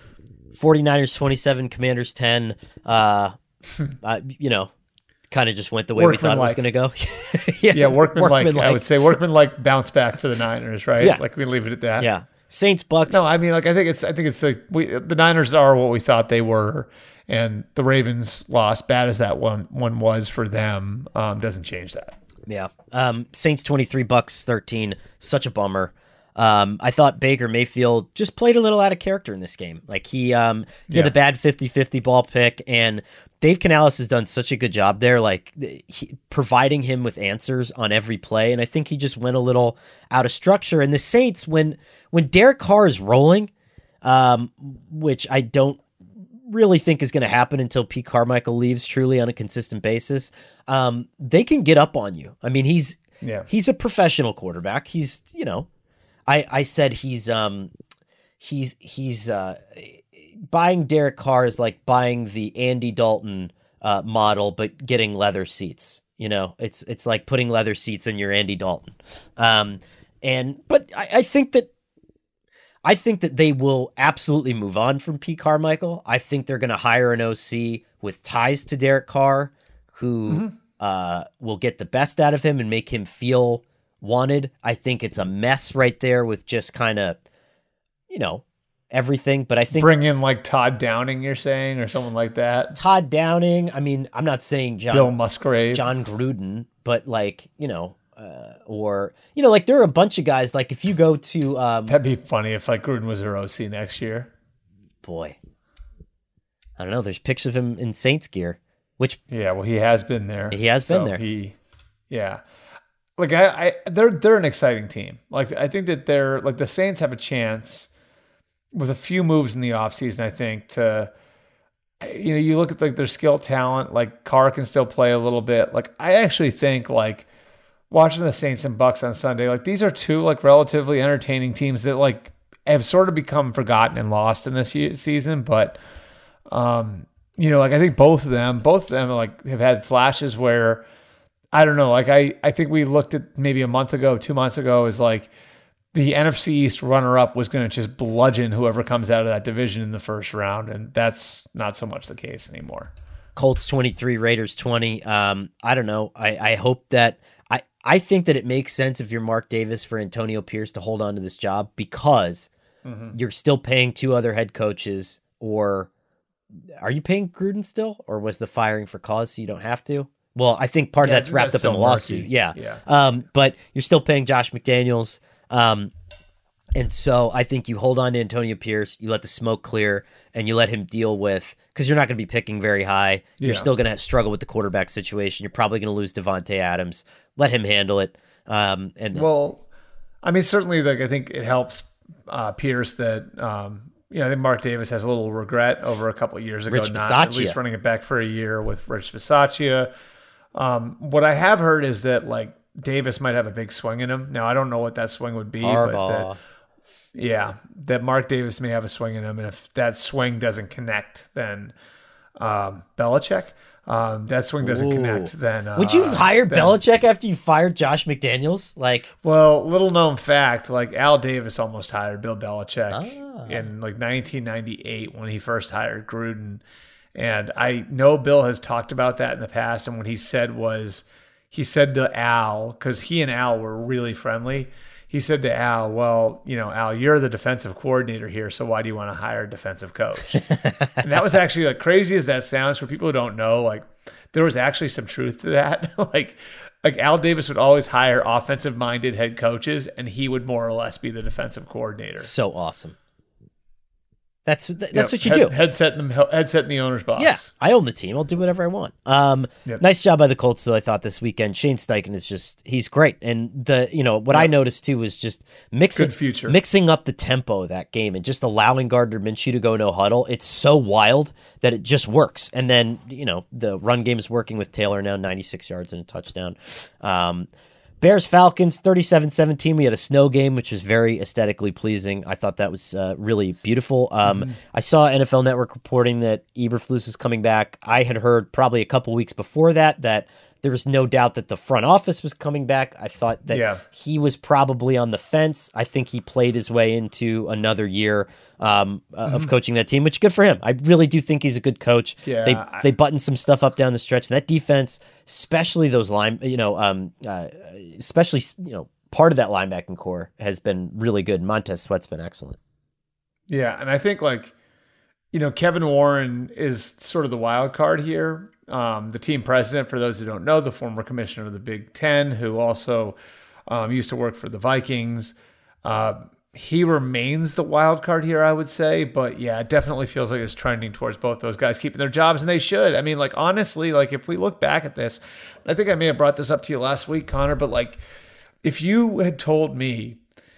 49ers twenty-seven, Commanders ten. Uh, uh you know. Kind of just went the way Workman we thought like. it was going to go. yeah, yeah, Workman, Workman like, like. I would say Workman like bounce back for the Niners, right? Yeah. Like we leave it at that. Yeah. Saints, Bucks. No, I mean, like I think it's, I think it's like we, the Niners are what we thought they were, and the Ravens loss, bad as that one one was for them, um, doesn't change that. Yeah. Um, Saints twenty-three, Bucks thirteen. Such a bummer. Um, I thought Baker Mayfield just played a little out of character in this game. Like he, um, he Yeah. had a bad fifty-fifty ball pick, and Dave Canales has done such a good job there, like he, providing him with answers on every play. And I think he just went a little out of structure. And the Saints, when when Derek Carr is rolling, um, which I don't really think is going to happen until Pete Carmichael leaves truly on a consistent basis, um, they can get up on you. I mean, he's Yeah. he's a professional quarterback. He's, you know, I I said he's um he's he's uh. buying Derek Carr is like buying the Andy Dalton uh, model, but getting leather seats. You know, it's it's like putting leather seats in your Andy Dalton. Um, and but I, I think that I think that they will absolutely move on from Pete Carmichael. I think they're going to hire an O C with ties to Derek Carr, who mm-hmm. uh, will get the best out of him and make him feel wanted. I think it's a mess right there with just kind of, you know, everything, but I think bring in like Todd Downing, you're saying, or someone like that. Todd Downing. I mean, I'm not saying John, Bill Musgrave, John Gruden, but like, you know, uh, or, you know, like there are a bunch of guys, like if you go to, um, that'd be funny if like Gruden was their O C next year. Boy, I don't know. There's pictures of him in Saints gear, which yeah, well, he has been there. He has so been there. He, yeah. Like I, I, they're, they're an exciting team. Like I think that they're like the Saints have a chance with a few moves in the offseason, I think, to, you know, you look at like their skill talent, like Carr can still play a little bit. Like I actually think like watching the Saints and Bucks on Sunday, like these are two like relatively entertaining teams that like have sort of become forgotten and lost in this season. But, um, you know, like I think both of them, both of them like have had flashes where, I don't know, like I, I think we looked at maybe a month ago, two months ago is like, the N F C East runner-up was going to just bludgeon whoever comes out of that division in the first round, and that's not so much the case anymore. Colts twenty-three, Raiders twenty. Um, I don't know. I, I hope that I, I think that it makes sense if you're Mark Davis for Antonio Pierce to hold on to this job because mm-hmm. you're still paying two other head coaches. Or are you paying Gruden still, or was the firing for cause so you don't have to? Well, I think part yeah, of that's wrapped that's up in the lawsuit. murky. Yeah. yeah. Um, but you're still paying Josh McDaniels. Um, and so I think you hold on to Antonio Pierce, you let the smoke clear, and you let him deal with, because you're not going to be picking very high. You're Yeah. still going to struggle with the quarterback situation. You're probably going to lose Devontae Adams. Let him handle it. Um, and Well, I mean, certainly, like I think it helps uh, Pierce that um, you know I think Mark Davis has a little regret over a couple of years ago, Rich not at Bisaccia. least running it back for a year with Rich Bisaccia. Um, what I have heard is that like Davis might have a big swing in him. Now I don't know what that swing would be, but Harbaugh. that, yeah, that Mark Davis may have a swing in him, and if that swing doesn't connect, then um, Belichick. Um, that swing doesn't Ooh. connect, then uh, Would you hire then- Belichick after you fired Josh McDaniels? Like, Well, little known fact, like Al Davis almost hired Bill Belichick Ah. in like nineteen ninety-eight when he first hired Gruden. And I know Bill has talked about that in the past. And what he said was, he said to Al, because he and Al were really friendly, he said to Al, well, you know, Al, you're the defensive coordinator here, so why do you want to hire a defensive coach? And that was actually, like, crazy as that sounds for people who don't know, like, there was actually some truth to that. like, like Al Davis would always hire offensive-minded head coaches, and he would more or less be the defensive coordinator. so awesome. That's that's Yep. what you Head- do. Headset in the headset in the owner's box. Yeah, I own the team. I'll do whatever I want. Um, Yep. Nice job by the Colts, though, I thought, this weekend. Shane Steichen is just, he's great. And the, you know, what I Yep. noticed, too, was just mixing, Good future. mixing up the tempo of that game and just allowing Gardner Minshew to go no huddle. It's so wild that it just works. And then, you know, the run game is working with Taylor now, ninety-six yards and a touchdown. Um, Bears Falcons thirty-seven seventeen. We had a snow game, which was very aesthetically pleasing. I thought that was uh, really beautiful. Um, Mm-hmm. I saw N F L Network reporting that Eberflus is coming back. I had heard probably a couple weeks before that that there was no doubt that the front office was coming back. I thought that Yeah. he was probably on the fence. I think he played his way into another year um, uh, of coaching that team, which good for him. I really do think he's a good coach. Yeah, they I- they buttoned some stuff up down the stretch. That defense, especially those line, you know, um, uh, especially you know, part of that linebacking core has been really good. Montez Sweat's been excellent. Yeah, and I think like, you know, Kevin Warren is sort of the wild card here. Um, the team president, for those who don't know, the former commissioner of the Big Ten, who also um, used to work for the Vikings. Uh, he remains the wild card here, I would say. But yeah, it definitely feels like it's trending towards both those guys keeping their jobs, and they should. I mean, like, honestly, like if we look back at this, I think I may have brought this up to you last week, Connor, but like if you had told me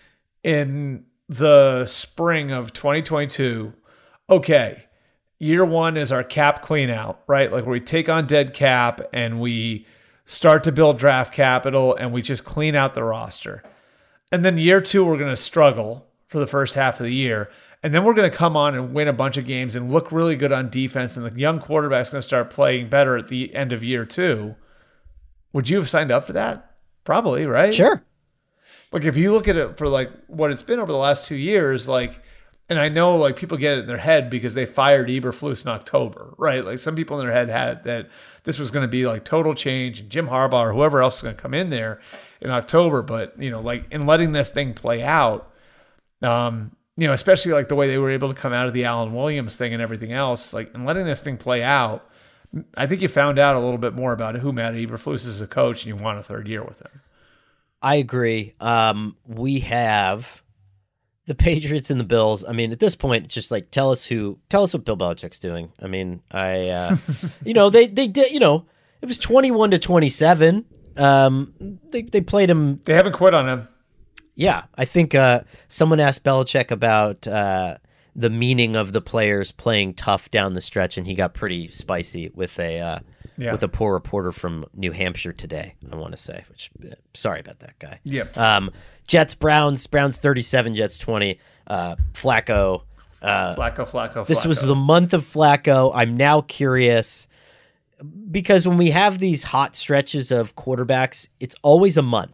in the spring of twenty twenty-two, okay, year one is our cap clean out, right? Like where we take on dead cap and we start to build draft capital and we just clean out the roster. And then year two, we're going to struggle for the first half of the year. And then we're going to come on and win a bunch of games and look really good on defense. And the young quarterback's going to start playing better at the end of year two. Would you have signed up for that? Probably, right? Sure. Like if you look at it for like what it's been over the last two years, like, and I know like people get it in their head because they fired Eberflus in October, right? Like some people in their head had that this was going to be like total change and Jim Harbaugh or whoever else is going to come in there in October. But, you know, like in letting this thing play out, um, you know, especially like the way they were able to come out of the Allen Williams thing and everything else, like in letting this thing play out, I think you found out a little bit more about who Matt Eberflus is as a coach and you want a third year with him. I agree. Um, we have the Patriots and the Bills. I mean, at this point, it's just like, tell us who, tell us what Bill Belichick's doing. I mean, I, uh, you know, they, they did, you know, it was twenty-one to twenty-seven. Um, they, they played him. They haven't quit on him. Yeah. I think, uh, someone asked Belichick about, uh, the meaning of the players playing tough down the stretch, and he got pretty spicy with a, uh, yeah. with a poor reporter from New Hampshire today, I want to say, which, sorry about that guy. Yep. Um, Jets, Browns, Browns thirty-seven, Jets twenty, uh, Flacco. Uh, Flacco, Flacco, This Flacco. was the month of Flacco. I'm now curious because when we have these hot stretches of quarterbacks, it's always a month.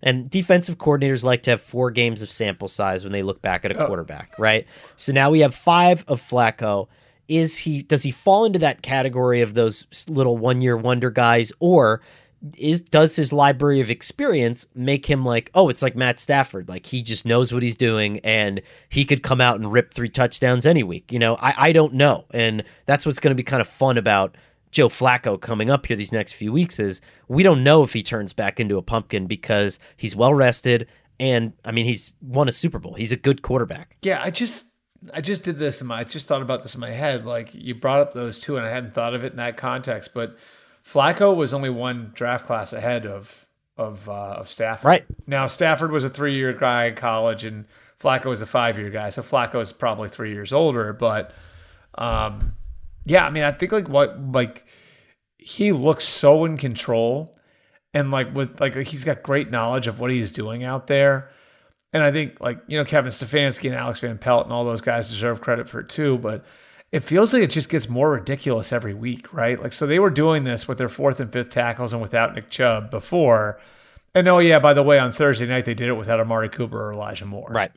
And defensive coordinators like to have four games of sample size when they look back at a Oh. quarterback, right? So now we have five of Flacco. Is he, does he fall into that category of those little one-year wonder guys, or is, does his library of experience make him like, oh, it's like Matt Stafford, like he just knows what he's doing and he could come out and rip three touchdowns any week? You know, I, I don't know. And that's what's going to be kind of fun about Joe Flacco coming up here these next few weeks is we don't know if he turns back into a pumpkin because he's well rested. And I mean, he's won a Super Bowl. He's a good quarterback. Yeah, I just I just did this in my I just thought about this in my head. Like you brought up those two and I hadn't thought of it in that context, but Flacco was only one draft class ahead of of uh, of Stafford. Right. Now Stafford was a three-year guy in college and Flacco was a five-year guy. So Flacco is probably three years older, but um yeah, I mean, I think like what like he looks so in control, and like with like he's got great knowledge of what he's doing out there. And I think like you know Kevin Stefanski and Alex Van Pelt and all those guys deserve credit for it too. But it feels like it just gets more ridiculous every week, right? Like so they were doing this with their fourth and fifth tackles and without Nick Chubb before. And oh yeah, by the way, on Thursday night they did it without Amari Cooper or Elijah Moore. Right.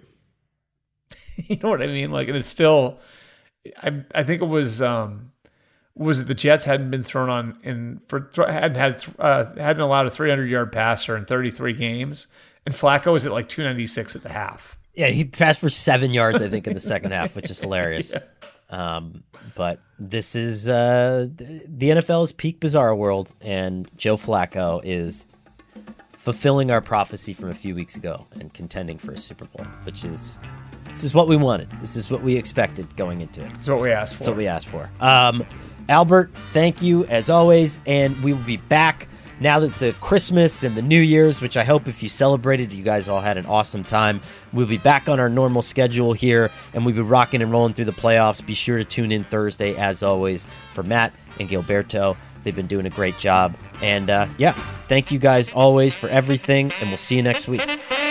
You know what I mean? Like, and it's still. I I think it was um, was it the Jets hadn't been thrown on in for hadn't had uh, hadn't allowed a three hundred yard passer in thirty-three games, and Flacco was at like two ninety-six at the half. Yeah, he passed for seven yards, I think, in the second half, which is hilarious. Yeah. Um, but this is uh, the N F L is peak bizarre world, and Joe Flacco is fulfilling our prophecy from a few weeks ago and contending for a Super Bowl, which is. This is what we wanted. This is what we expected going into it. That's what we asked for. That's what we asked for. Um, Albert, thank you as always, and we will be back now that the Christmas and the New Year's, which I hope if you celebrated, you guys all had an awesome time. We'll be back on our normal schedule here, and we'll be rocking and rolling through the playoffs. Be sure to tune in Thursday, as always, for Matt and Gilberto. They've been doing a great job. And, uh, yeah, thank you guys always for everything, and we'll see you next week.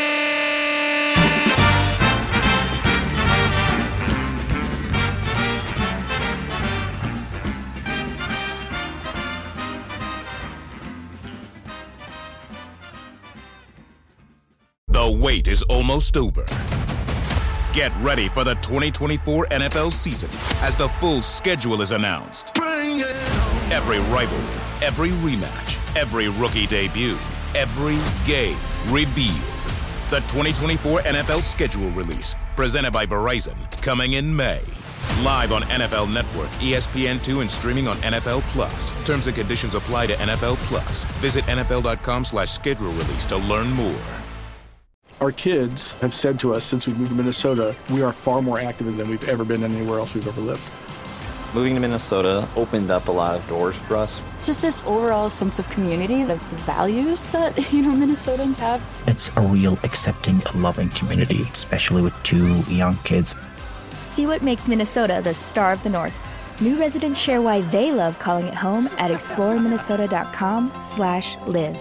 The wait is almost over. Get ready for the twenty twenty-four N F L season as the full schedule is announced. Every rivalry, every rematch, every rookie debut, every game revealed. The twenty twenty-four N F L schedule release, presented by Verizon, coming in May. Live on N F L Network, E S P N two, and streaming on N F L Plus. Terms and conditions apply to N F L Plus. Visit N F L dot com slash schedule release to learn more. Our kids have said to us since we moved to Minnesota, we are far more active than we've ever been anywhere else we've ever lived. Moving to Minnesota opened up a lot of doors for us. Just this overall sense of community, of values that, you know, Minnesotans have. It's a real accepting, loving community, especially with two young kids. See what makes Minnesota the star of the North. New residents share why they love calling it home at explore minnesota dot com slash live.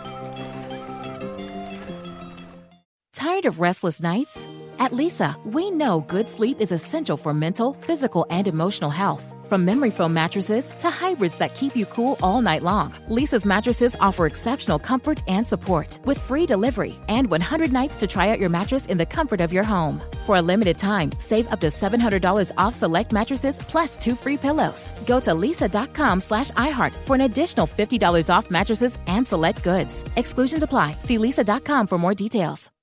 Tired of restless nights? At Leesa, we know good sleep is essential for mental, physical, and emotional health. From memory foam mattresses to hybrids that keep you cool all night long, Leesa's mattresses offer exceptional comfort and support with free delivery and one hundred nights to try out your mattress in the comfort of your home. For a limited time, save up to seven hundred dollars off select mattresses plus two free pillows. Go to leesa dot com slash iHeart for an additional fifty dollars off mattresses and select goods. Exclusions apply. See leesa dot com for more details.